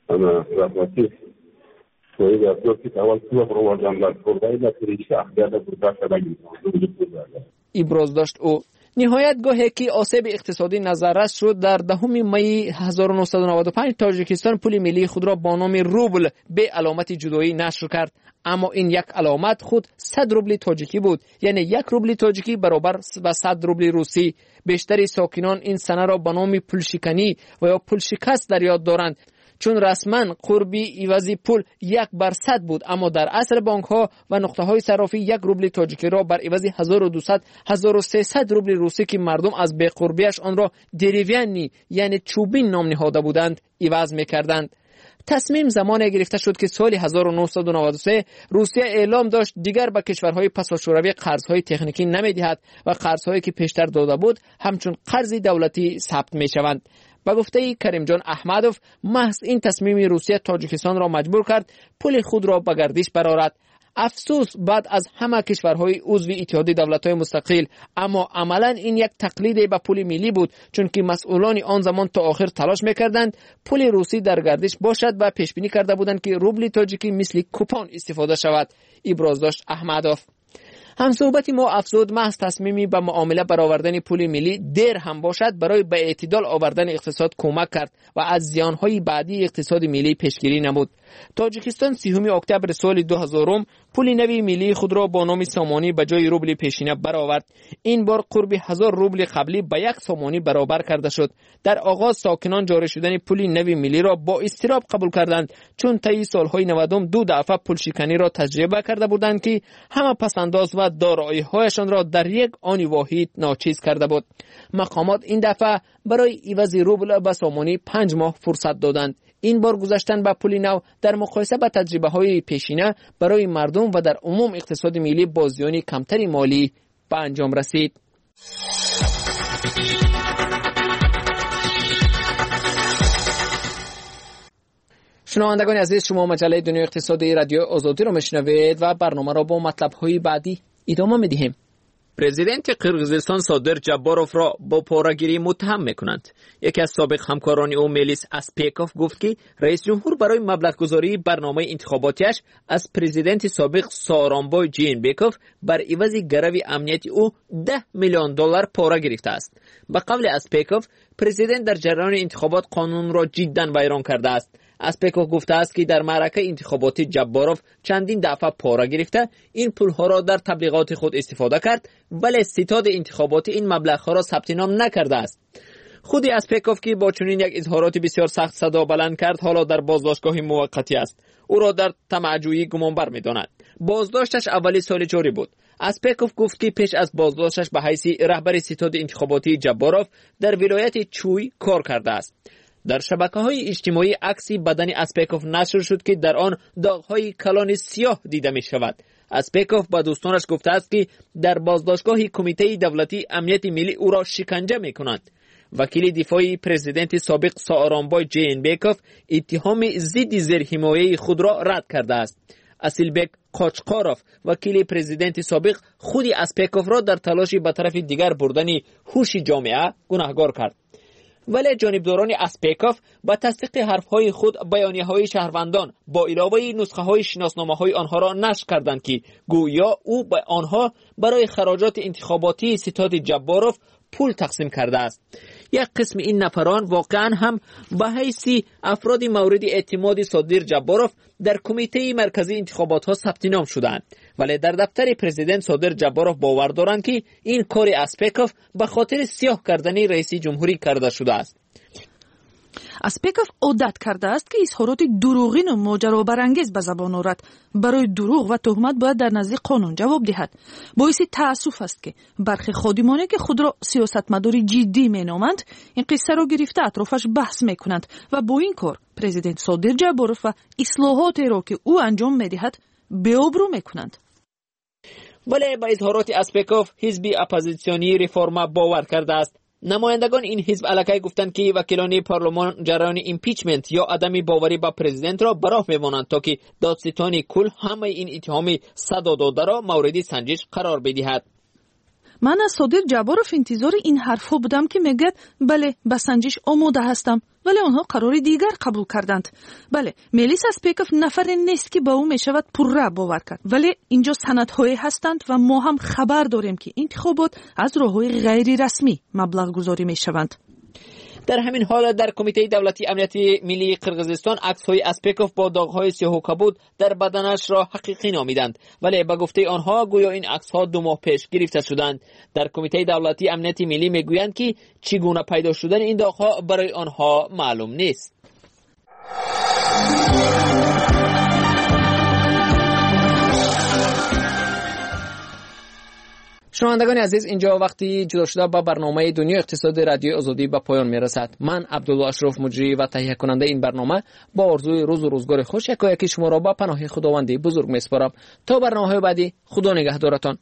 ابراز داشت او. نهایت گاهی که آسیب اقتصادی نظررس شد در دهم می هزار و نهصد و نود و پنج تاجیکستان پول ملی خود را با نام روبل به علامت جدایی نشر کرد، اما این یک علامت خود صد روبل تاجیکی بود، یعنی یک روبل تاجیکی برابر با صد روبل روسی. بیشتر ساکنان این سنه را به نام پول شکنی و یا پول شکست در یاد دارند، چون رسما قربی عوضی پول یک بر صد بود، اما در اصل بانک ها و نقطه های صرافی یک روبل تاجیکی را بر عوض هزار و دویست هزار و سیصد روبل روسی که مردم از بی قربیش آن را دریوینی یعنی چوبین نام نهاده بودند عوض می‌کردند. تصمیم زمانی گرفته شد که سال هزار و نهصد و نود و سه روسیه اعلام داشت دیگر به کشورهای پساشوروی قرضهای تکنیکی نمی‌دهد و قرضهایی که پیشتر داده بود همچون قرض دولتی ثبت می‌شوند. با گفته کریم جان احمدوف محض این تصمیم روسیه تاجیکستان را مجبور کرد پول خود را به گردش برآورد. افسوس بعد از همه کشورهای عضو اتحاد دولت‌های مستقل، اما عملاً این یک تقلید به پول ملی بود، چون که مسئولان آن زمان تا آخر تلاش می‌کردند پول روسی در گردش باشد و پیش بینی کرده بودند که روبل تاجیکی مثل کوپون استفاده شود. ابراز داشت احمدوف. همصحبت ما افزود محض تصمیمی به معامله برآوردن پول ملی دیر هم باشد برای به اعتدال آوردن اقتصاد کمک کرد و از زیانهای بعدی اقتصاد ملی پیشگیری نمود. تاجیکستان سیوم اکتبر سال دو هزار پول نوی ملی خود را با نام سامانی به جای روبل پیشینه برآورد. این بار قرب هزار روبل قبلی به یک سامانی برابر کرده شد. در آغاز ساکنان جاری شدن پول نوی ملی را با اضطراب قبول کردند، چون طی سالهای نودم دو دفعه پول شکنی را تجربه کرده بودند که همه پسنداز و دارایی‌هایشان را در یک آن واحد ناچیز کرده بود. مقامات این دفعه برای عوض روبل به سامانی پنج ماه فرصت دادند. این بار گذاشتن به پول نو در مقایسه با تجربه‌های پیشینه برای مردم و در عموم اقتصاد ملی با زیان کمتری مالی به انجام رسید. شنوندگان عزیز، شما مجله دنیای اقتصادی رادیو آزادی را میشنوید و برنامه را با مطلب‌های بعدی ادامه می‌دهیم. پرزیدنت قرقیزستان صادر جباروف را با پاره‌گیری متهم می‌کنند. یکی از سابق همکاران او میلیس اسپیکوف گفت که رئیس جمهور برای مبلغ‌گذاری برنامه انتخاباتیش از پرزیدنت سابق سارانبای جینبکوف بر عوض گرو امنیتی او ده میلیون دلار پاره گرفته است. به قول اسپیکوف، پرزیدنت در جریان انتخابات قانون را جداً ویران کرده است. اسپیکوف گفته است که در معرکه انتخاباتی جباروف چندین دفعه پاره گرفته این پولها را در تبلیغات خود استفاده کرد، ولی ستاد انتخاباتی این مبلغ‌ها را ثبت نام نکرده است. خود اسپیکوف که با چنین یک اظهارات بسیار سخت صدا بلند کرد، حالا در بازداشتگاه موقتی است. او را در طمع‌جویی گمانبر می‌داند. بازداشتش اولی سال جاری بود. اسپیکوف گفت که پیش از بازداشتش به حیث رهبر ستاد انتخاباتی جباروف در ولایت چوی کار کرده است. در شبکه‌های اجتماعی عکسی بدن اسپیکوف نشر شد که در آن داغ‌های کلان سیاه دیده می‌شود. اسپیکوف با دوستانش گفته است که در بازداشتگاه کمیته دولتی امنیت ملی او را شکنجه می‌کنند. وکیل دفاعی پرزیدنت سابق سارانبای جینبکوف اتهام ضد زیرحمایه خود را رد کرده است. اسیلبک قاچقاروف وکیل پرزیدنت سابق خود اسپیکوف را در تلاشی به طرف دیگر بردن هوش جامعه گناهکار کرد. ولی جانبداران اسپیکوف با تصدیق حرفهای خود بیانیه‌های شهروندان با علاوه نسخه‌های شناسنامه‌های آنها را نشر کردند که گویا او به آنها برای خراجات انتخاباتی ستاد جباروف پول تقسیم کرده است. یک قسم این نفران واقعا هم به حیث افراد مورد اعتماد صادر جباروف در کمیته مرکزی انتخابات ها ثبت نام شدند، ولی در دفتر پرزیدنت صادر جباروف باور دارند که این کار اسپیکوف به خاطر سیاه کردن رئیس جمهوری کرده شده است. اسپیکوف عادت کرده است که اظهارات دروغین و ماجرابرانگیز به زبان آورد. برای دروغ و تهمت باید در نزد قانون جواب دهد. باعث تأسف است که برخی خادمانی که خود را سیاستمداری جدی مینامند این قصه را گرفته اطرافش بحث میکنند و با این کار پرزیدنت صادر جباروف و اصلاحاتی را که او انجام میدهد بی‌آبرو میکنند. ولی با اظهارات اسپیکوف حزب اپوزیسیونی ریفورما باور کرده است. نمایندگان این حزب علاقه گفتند که وکیلان پارلمان جریان ایمپیچمنت یا عدم باوری با پرزیدنت را براه میمانند تا که دادستان کل همه این اتهام صدا داده را مورد سنجش قرار بدهد. من از صادر جباروف انتظار این حرفها بودم که میگه بله به سنجش آماده هستم، ولی آنها قرار دیگر قبول کردند. بله میلیس اسپیکوف نفر نیست که با او میشود پرره باور کرد، ولی اینجا سندهایی هستند و ما هم خبر داریم که انتخابات از راههای غیر رسمی مبلغ گذاری میشوند. در همین حال در کمیته دولتی امنیت ملی قرقیزستان عکس‌های اسپیکوف با داغ‌های سیاه و کبود در بدنش را حقیقی نامیدند، ولی به گفته آنها گویا این عکس‌ها دو ماه پیش گرفته شدند. در کمیته دولتی امنیت ملی میگویند که چگونه پیدا شدن این داغ‌ها برای آنها معلوم نیست. شنوندگان عزیز، اینجا وقتی جدا شده با برنامه دنیای اقتصاد رادیو آزادی به پایان میرسد. من عبدالله اشرف مجری و تهیه کننده این برنامه با آرزوی روز و روزگار خوش یکایکی شما را با پناه خداوند بزرگ میسپارم. تا برنامه بعدی، خدا نگهدارتان.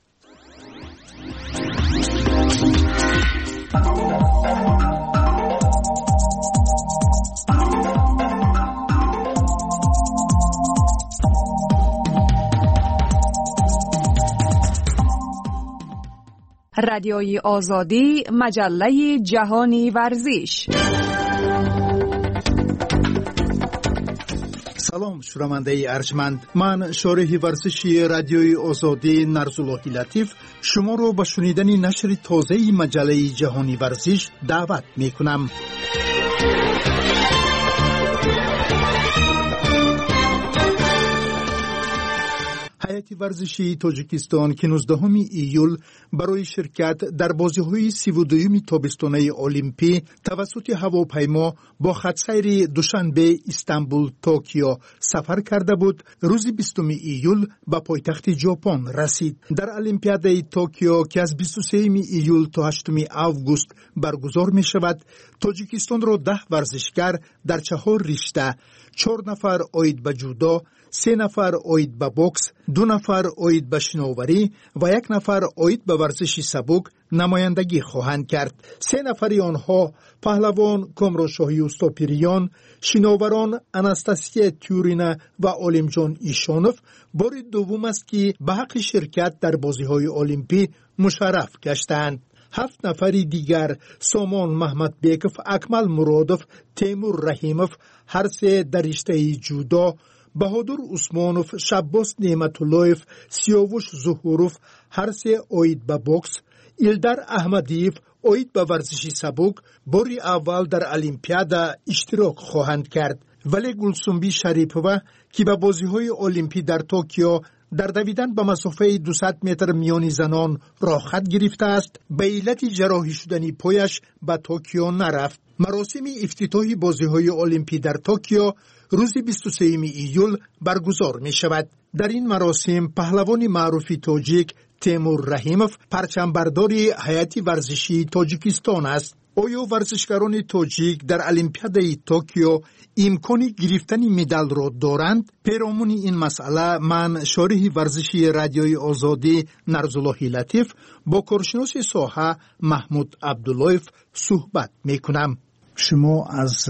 رادیوی آزادی، مجله جهانی ورزش. سلام شنونده ارجمند، من شارح ورزشی رادیوی آزادی نرزاللهی لطیف شما رو به شنیدن نشر تازه مجله جهانی ورزش دعوت می کنم. هیئت ورزشی تاجیکستان که نوزدهم ایول برای شرکت در بازی‌های سی و دوم تابستانه المپی توسط هواپیما با خطسیر دوشنبه استانبول توکیو سفر کرده بود. روز بیستم ایول به پایتخت ژاپن رسید. در المپیاد توکیو که از بیست و سوم ایول تا هشتم آگوست برگزار می شود، تاجیکستان را ده ورزشکار در چهار رشته، چهار نفر آید به جودو، سه نفر آید به بوکس، دو نفر آید به شناوری و یک نفر آید به ورزش سبک نمایندگی خواهند کرد. سه نفری آنها پهلوان کامرانشاهی اوستاپیریان، شناوران اناستاسیا تیورینا و عالمجان ایشانوف بار دوم است که به حق شرکت در بازی‌های المپی مشرف گشتند. هفت نفری دیگر سامان محمد بیکف، اکمل مرادوف، تیمور رحیموف هر سه در رشته جودو، بهادر عثمانوف، شباس نعمتاللهیف، سیاوش ظهوروف هر سه آید به بوکس، ایلدر احمدیف آید به ورزش سبک باری اول در المپیاد اشتراک خواهند کرد. ولی گلسنبی شریپوه که به بازی‌های المپی در توکیو در دویدن به مسافه دویست متر میان زنان راه خط گرفته است، به علت جراحی شدن پایش به توکیو نرفت. مراسم افتتاحی بازی‌های المپی در توکیو روز بیست و سوم ایول برگزار می شود. در این مراسم پهلوان معروف تاجیک تیمور رحیموف پرچمبرداری هیئت ورزشی تاجیکستان است. آیا ورزشکاران تاجیک در المپیاد توکیو امکان گرفتن مدال را دارند؟ پیرامون این مسئله من شارح ورزشی رادیوی آزادی نرزاللهی لطیف با کارشناس ساحه محمود عبداللهیف صحبت می کنم. شما از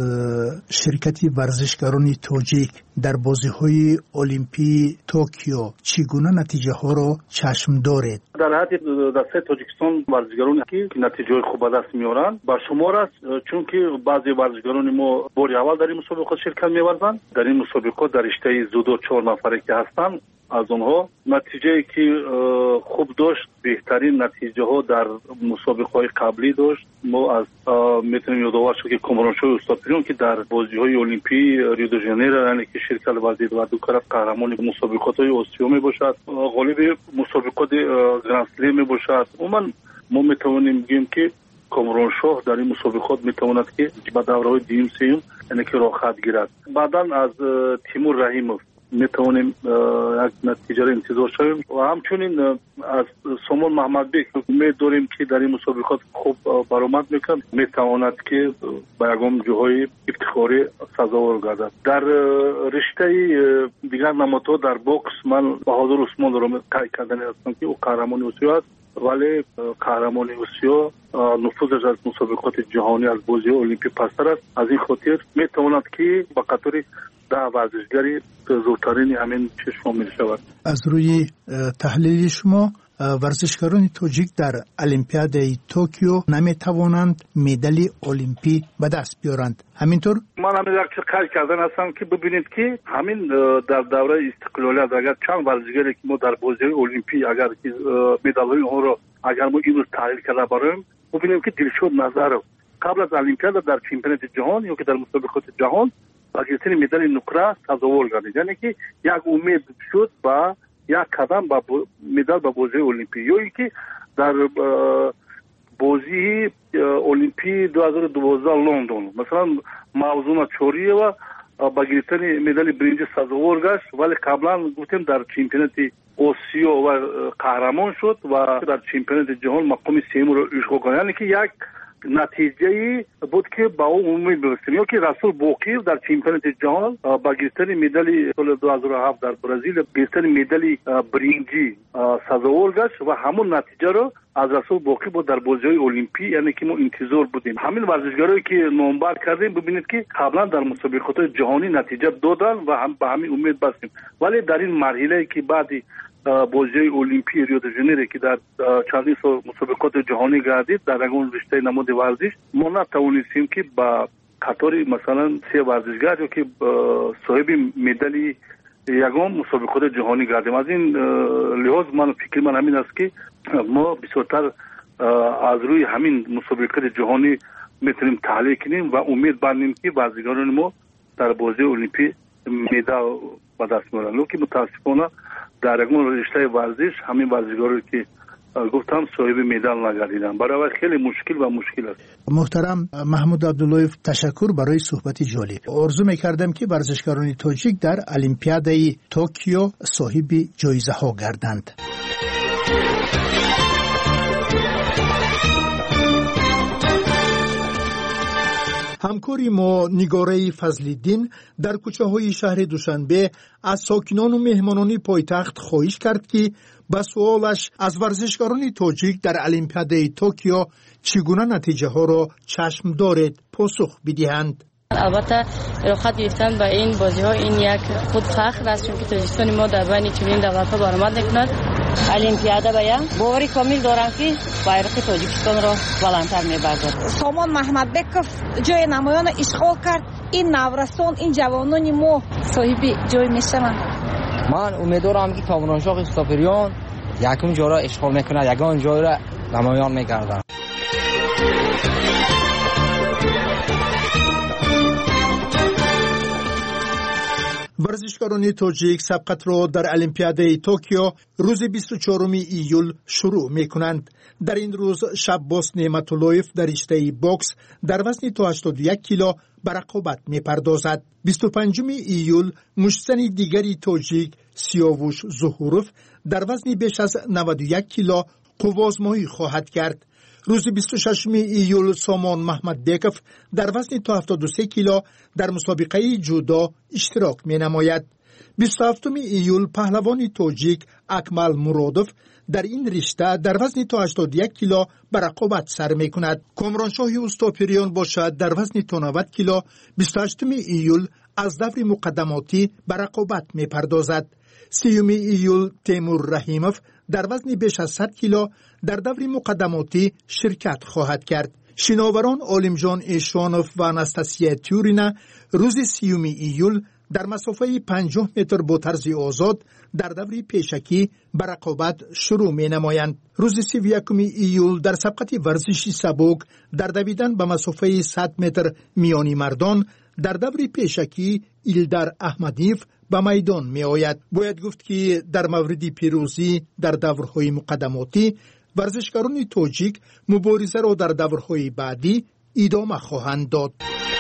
شرکت ورزشکاران تاجیک در بازی‌های المپی توکیو چگونه نتیجه ها را چشم دارید؟ در حد دسته تاجیکستان ورزشکارانی که نتیجه خوب به دست میارند با شمار است، چون که بعضی ورزشکاران ما بار اول در این مسابقات شرکت می‌ورزند. در این مسابقات در رشته جودو چهار نفره که هستند، از اونها نتیجه که خوب داشت، بهترین نتیجه ها در مسابقه های قبلی داشت. ما از میتونیم یادآور شد که کامرانشاهی اوستاپیریان که در بازی های المپی ریو دی ژانیرو یعنی که شرکت ورزید و دو طرف قهرمان مسابقات های آسیا می باشد، غالب مسابقات گرند اسلم می باشد. عموما ما میتوانیم بگیم که کامرانشاه در این مسابقات میتواند که به دوره های دیم سیوم یعنی که راه خط گیرد. بعدا از تیمور رحیموف میتوانیم یک نتیجه را انتظار شویم و همچنین از سامان محمد بیک امید داریم که در این مسابقات خوب برآمد میکنه، میتواند که به یگام جاهای افتخاری سزاوار گردد. در رشته دیگر نمادها در بوکس من بهادر عثمان را قید کردن هستم که او قهرمان آسیا است، ولی قهرمان آسیا نفوذش از مسابقات جهانی از بازی المپی پستر است. از این خاطر میتواند که به قطار ده ورزشگری زودترین همین چشم شامل شود. از روی تحلیل شما ورزشکاران تاجیک در المپیاد توکیو نمیتوانند مدال المپی به دست بیارند، همینطور؟ من همین یک قید کردن هستم که ببینید که همین در دوره استقلالیت اگر چند ورزشگری که ما در بازی المپی اگر که مدال های اون رو اگر ما این روز تحلیل کرده باشیم، ببینیم که دلشاد نظر قبل از المپیاد در چمپیونات جهان یا که در مسابقات جهان با گرفتن مدال نقره سزاوار گردید، یعنی که یک امید شد با یک قدم با مدال با بازی المپی، یا اینکه در بازی المپی دو هزار و دوازده لندن مثلا موضوع چوری و با گرفتن مدال برنج سزاوار گشت، ولی قبلا گفتیم در چمپیونات آسیا و قهرمان شد و در چمپیونات جهان مقام سوم را اشغال کرد، یعنی که یک نتیجه بود که با او امید برسیم. یا که رسول باقیر در چمپیونات جهان با گرفتن مدال سال دو هزار و هفت در برزیل گرفتن مدال برنجی سزاوار گشت و همون نتیجه رو از رسول باقی بود در بازی‌های المپی، یعنی که ما انتظار بودیم. همین ورزشکارایی که نامبر کردیم ببینید که قبلا در مسابقات جهانی نتیجه دادن و هم به همین امید بستیم، ولی در این مرحله که بعدی بازی المپی ریو د ژانیرو که در چندین سال مسابقات جهانی گردید در اون رشته نماد ورزش ما نتوانستیم که با قطار مثلا سه ورزشگر یا که صاحب مدال یگان مسابقات جهانی گردیم. از این لحاظ من فکر من همین است که ما بسیارتر از روی همین مسابقات جهانی میتونیم تحلیل کنیم و امید بندیم که ورزشکاران ما در بازی المپی مدال به دست میارن. لکه متاسفانه در اون رشته ورزش همین ورزشکارانی که گفتم صاحب مدال نگردیدن، برای خیلی مشکل و مشکل است. محترم محمود عبداللهیف، تشکر برای صحبت جالب. آرزو میکردم که ورزشکاران تاجیک در المپیادای توکیو صاحب جایزه ها گردند. همکاری ما نگاره فضل‌الدین در کوچه های شهر دوشنبه از ساکنان و مهمانان پایتخت خواهش کرد که به سوالش از ورزشکاران تاجیک در المپیادای توکیو چگونه نتیجه ها را چشم دارد پاسخ بدهند. البته رخصت گرفتن به این بازی ها این یک خود فخر است، چون که تاجیکستان ما در بین چنین دولت ها برآمد نکند. المپیادا باید باوری کامل دارم که bayrak تاجیکستان را بلندتر میبردد. سامان محمدبکов جای نمایان اشغال کرد. این نورستان، این جوانان ما صاحب جای میشوند. من امیدوارم که کامرانشاه استاپریان یکم جا را اشغال میکنه، یگان جای را نمایان میگردن. ورزشکاران تاجیک سبقت را در المپیادای توکیو روز بیست و چهارم ایول شروع می کنند. در این روز شباس نعمت‌اللهیف در رشته باکس در وزن تا هشتاد و یک کیلو به رقابت می پردازد. بیست و پنجم ایول مشتزن دیگری تاجیک سیاوش ظهوروف در وزن بیش از نود و یک کیلو قوازمایی خواهد کرد. روز بیست و ششم ایول سامان محمدبکov در وزن تا هفتاد و سه کیلو در مسابقه جودو اشتراک می نماید. بیست و هفتم ایول پهلوان تاجیک اکمل مرادوف در این رشته در وزن تا هشتاد و یک کیلو به رقابت سر می کند. کامرانشاه استاپریان باشد در وزن تا نود کیلو بیست و هشتم ایول از دور مقدماتی به رقابت می پردازد. سیوم ایول تیمور رحیموف در وزن بیش از صد کیلو در دور مقدماتی شرکت خواهد کرد. شناوران عالمجان ایشوانوف و اناستاسیا تیورینا روز سیوم ایول در مسافه پنجاه متر با طرز آزاد در دور پیشکی به رقابت شروع می نمایند. روز سی و یکم ایول در سبقت ورزشی سبک در دویدن به مسافه صد متر میانی مردان در دور پیشکی ایلدر احمدیف به میدان می آید. باید گفت که در مورد پیروزی در دورهای مقدماتی ورزشکاران تاجیک مبارزه را در دورهای بعدی ادامه خواهند داد.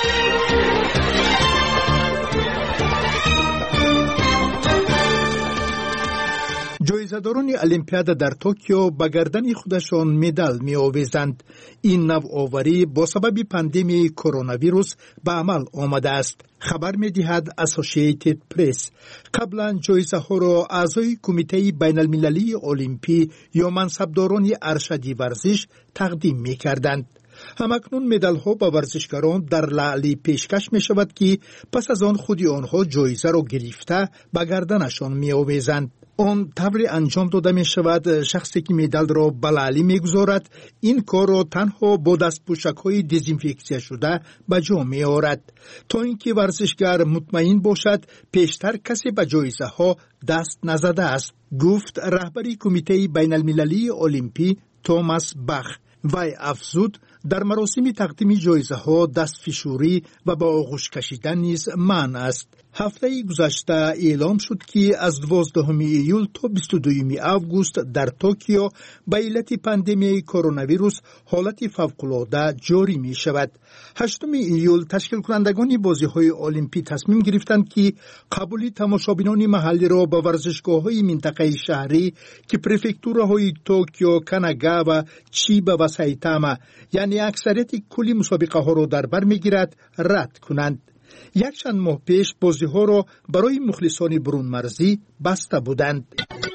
جایزه‌داران المپیاد در توکیو به گردن خودشان مدال می‌آویزند. این نوآوری با سبب پاندمی کرونا ویروس به عمل آمده است. خبر می‌دهد اسوسییتد پرس. قبلا جایزه ها را اعضای کمیته بین المللی المپی یا منصبداران ارشدی ورزش تقدیم می‌کردند. همکنون مدال ها با ورزشکاران در لعلی پیشکش می شود که پس از آن خودی آنها جایزه را گرفته به گردنشان می آویزند. آن طوری انجام داده می شود شخصی که مدال را به لعلی می گذارد این کار را تنها با دست پوشک های دیزینفکسیون شده به جا می آورد تا اینکه ورزشگر مطمئن باشد پیشتر کسی به جایزه ها دست نزده است، گفت رهبری کمیته بین المللی المپی توماس باخ. وی افزود در مراسم تقدیم جایزه ها دست فشوری و با آغوش کشیدن نیز منع است. هفته گذشته اعلام شد که از دوازدهم ایول تا بیست و دوم آگوست در توکیو به علت پاندمی کرونا ویروس حالت فوق‌العاده جاری می شود. هشتم ایول تشکیل کنندگان بازی های المپی تصمیم گرفتند که قبول تماشابینان محلی را به ورزشگاه های منطقه شهری که پرفکتورهای توکیو، کاناگا و چیبا و سایتاما یعنی اکثریت کلی مسابقه ها را در بر می گیرد رد کنند. یک چند ماه پیش بازی ها را برای مخلصان برون مرزی بسته بودند.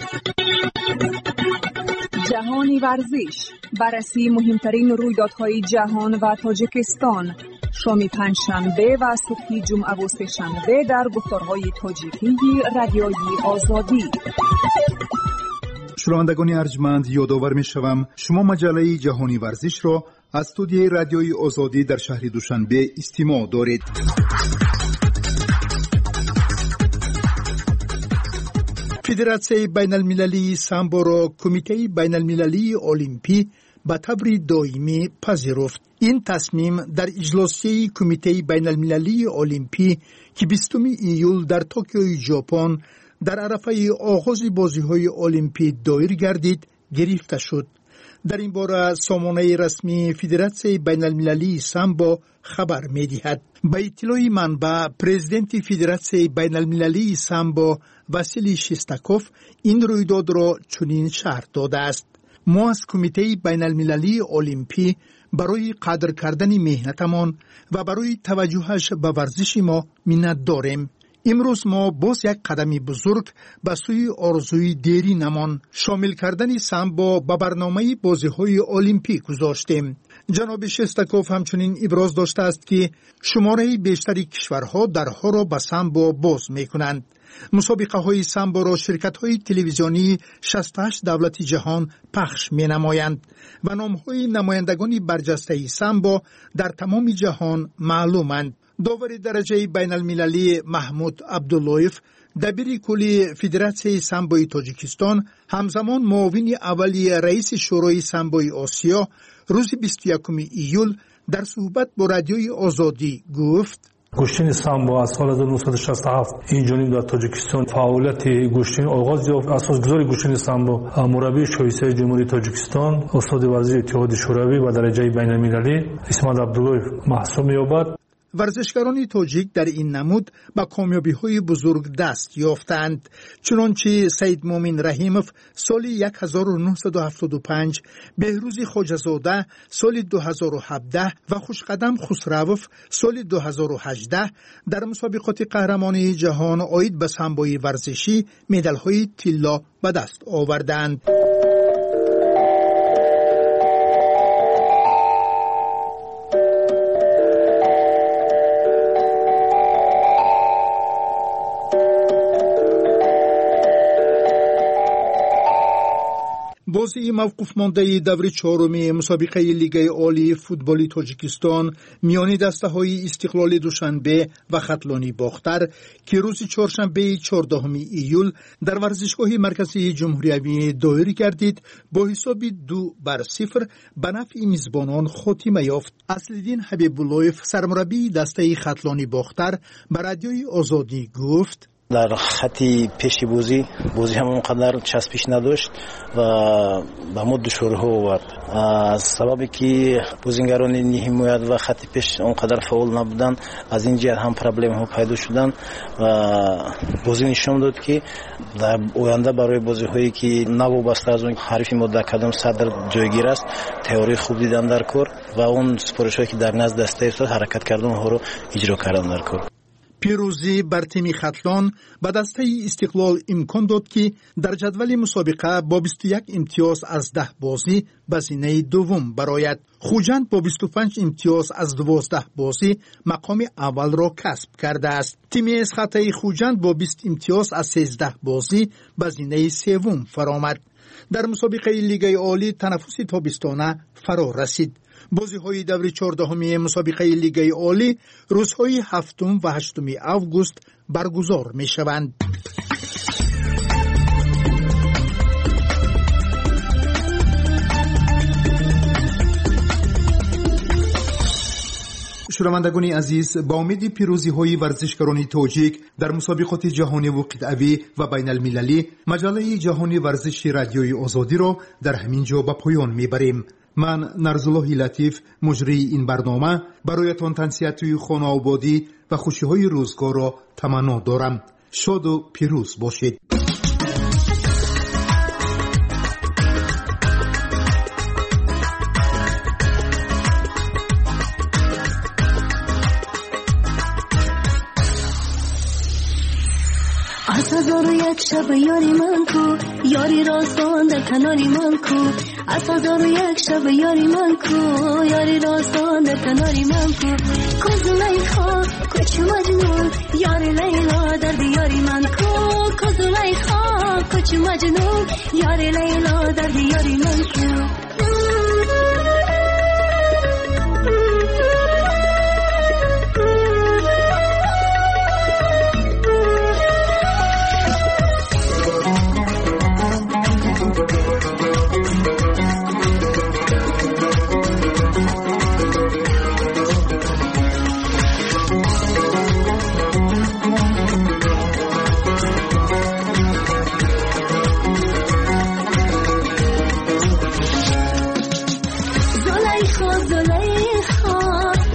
جهانی ورزش، بررسی مهمترین رویدادهای جهان و تاجیکستان، شام پنجشنبه و صبح جمعه و سه‌شنبه در گفتارهای تاجیکی رادیویی آزادی. شنوندگان ارجمند، یادآور می‌شوم شما مجله جهانی ورزش را از استودیوی رادیوی آزادی در شهر دوشنبه استماع دارید. فدراسیون بین المللی سامبو را کمیته بین المللی المپی به طور دائمی پذیرفت. این تصمیم در اجلاسی کمیته بین المللی المپی که بیستم ایول در توکیو ژاپن در عرفه آغاز بازی‌های المپی دایر گردید گرفته شد. در این باره سامانه رسمی فدراسیون بین المللی سامبو خبر می‌دهد. به اطلاع منبع پرزیدنت فدراسیون بین المللی سامبو واسیلی شستاکوف این رویداد را چنین شرح داده است: ما از کمیته بین المللی المپی برای قدر کردن مهنتمان و برای توجهش به ورزش ما منت داریم. امروز ما باز یک قدمی بزرگ به سوی آرزوی دیرینمان شامل کردن سامبو به برنامه بازی‌های المپیک گذاشتیم. جناب شستاکوف همچنین ابراز داشته است که شماره بیشتری کشورها درها را به سامبو باز می‌کنند. مسابقه های سامبو را شرکت های تلویزیونی شصت و هشت دولت جهان پخش می نمایند و نام های نمایندگان برجسته سامبو در تمام جهان معلومند. داور درجه بین المللی محمود عبداللهیف دبیر کلی فدراسیون سامبوی تاجیکستان همزمان معاون اولی رئیس شورای سامبوی آسیا روز بیست و یکم ایول در صحبت با رادیوی آزادی گفت: گوشتین سامبو از سال هزار و نهصد و شصت و هفت این جانب در تاجیکستان فعالیت گوشتین آغاز یافت. اساسگذار گوشتین سامبو مربی شایسته جمهوری تاجیکستان استاد ورزش اتحاد شوروی و درجه بین المللی اسماعیل عبداللهیف محسوب می‌یابد. ورزشکاران تاجیک در این نمود با کامیابی‌های بزرگ دست یافتند، چنانچه سید مومن رحیموف سال هزار و نهصد و هفتاد و پنج، بهروز خواجه‌زاده سال دو هزار و هفده و خوشقدم خسروف سال دو هزار و هجده در مسابقات قهرمانی جهان عاید به سامبوی ورزشی مدال‌های طلا به دست آوردند. بازی موقوف مانده دور چهارم مسابقه لیگ عالی فوتبال تاجیکستان میان دسته‌های استقلال دوشنبه و خطلانی باختر که روز چهارشنبه چهاردهم ایول در ورزشگاه مرکزی جمهوری دایر گردید با حساب دو بر صفر به نفع میزبانان خاتمه یافت. اصلالدین حبیب‌اللهیف سرمربی دسته خطلانی باختر به رادیوی آزادی گفت: در خطی پیشی بازی بازی هم اونقدر چسبش نداشت و به ما دشواری ها آورد. از سببی که بازیگران نیمه حمایت و خط پیش اونقدر فعال نبودن، از این جهت هم پرابلم ها پیدا شدن و بازی نشون داد که در آینده برای بازی هایی که نوابسته از اون حریف ما در کدام صدر جایگیر است تئوری خوب دیدن در کار و اون سپارش هایی که در نزد دسته افتاد حرکت کردن اونها رو اجرا کردن در کار. پیروزی بر تیم خطلان به دسته استقلال امکان داد که در جدول مسابقه با بیست و یک امتیاز از ده بازی به زینه دوم برآید. خوجند با بیست و پنج امتیاز از دوازده بازی مقام اول را کسب کرده است. تیم اسخطه خوجند با بیست امتیاز از سیزده بازی به زینه سوم فرآمد. در مسابقه لیگ عالی تنفس تابستانه فرا رسید. بازی‌های دور چهاردهم مسابقه لیگ عالی روزهای هفتم و هشتم آگوست برگزار می‌شوند. شنوندگان عزیز، با امید پیروزی‌های ورزشکاران تاجیک در مسابقات جهانی و قطعی و بین المللی، مجله جهانی ورزش رادیوی آزادی را در همین جا به پایان می‌بریم. من نرزالله لطیف مجری این برنامه برایتان تنصیحات خانه آبادی و خوشی‌های روزگار را تمنا دارم. شاد و پیروز باشید. از هزار و یک شب یاری من کو، یاری راستان در کناری من کو. از هزار و یک شب یاری من کو، یاری راستان در کناری من کو. کزولیخا کچ مجنون، یاری لیلا در دیاری من کو. کزولیخا کچ چو مجنون یار لیلا در دیاری من کو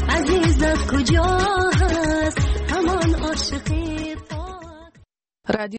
رادیو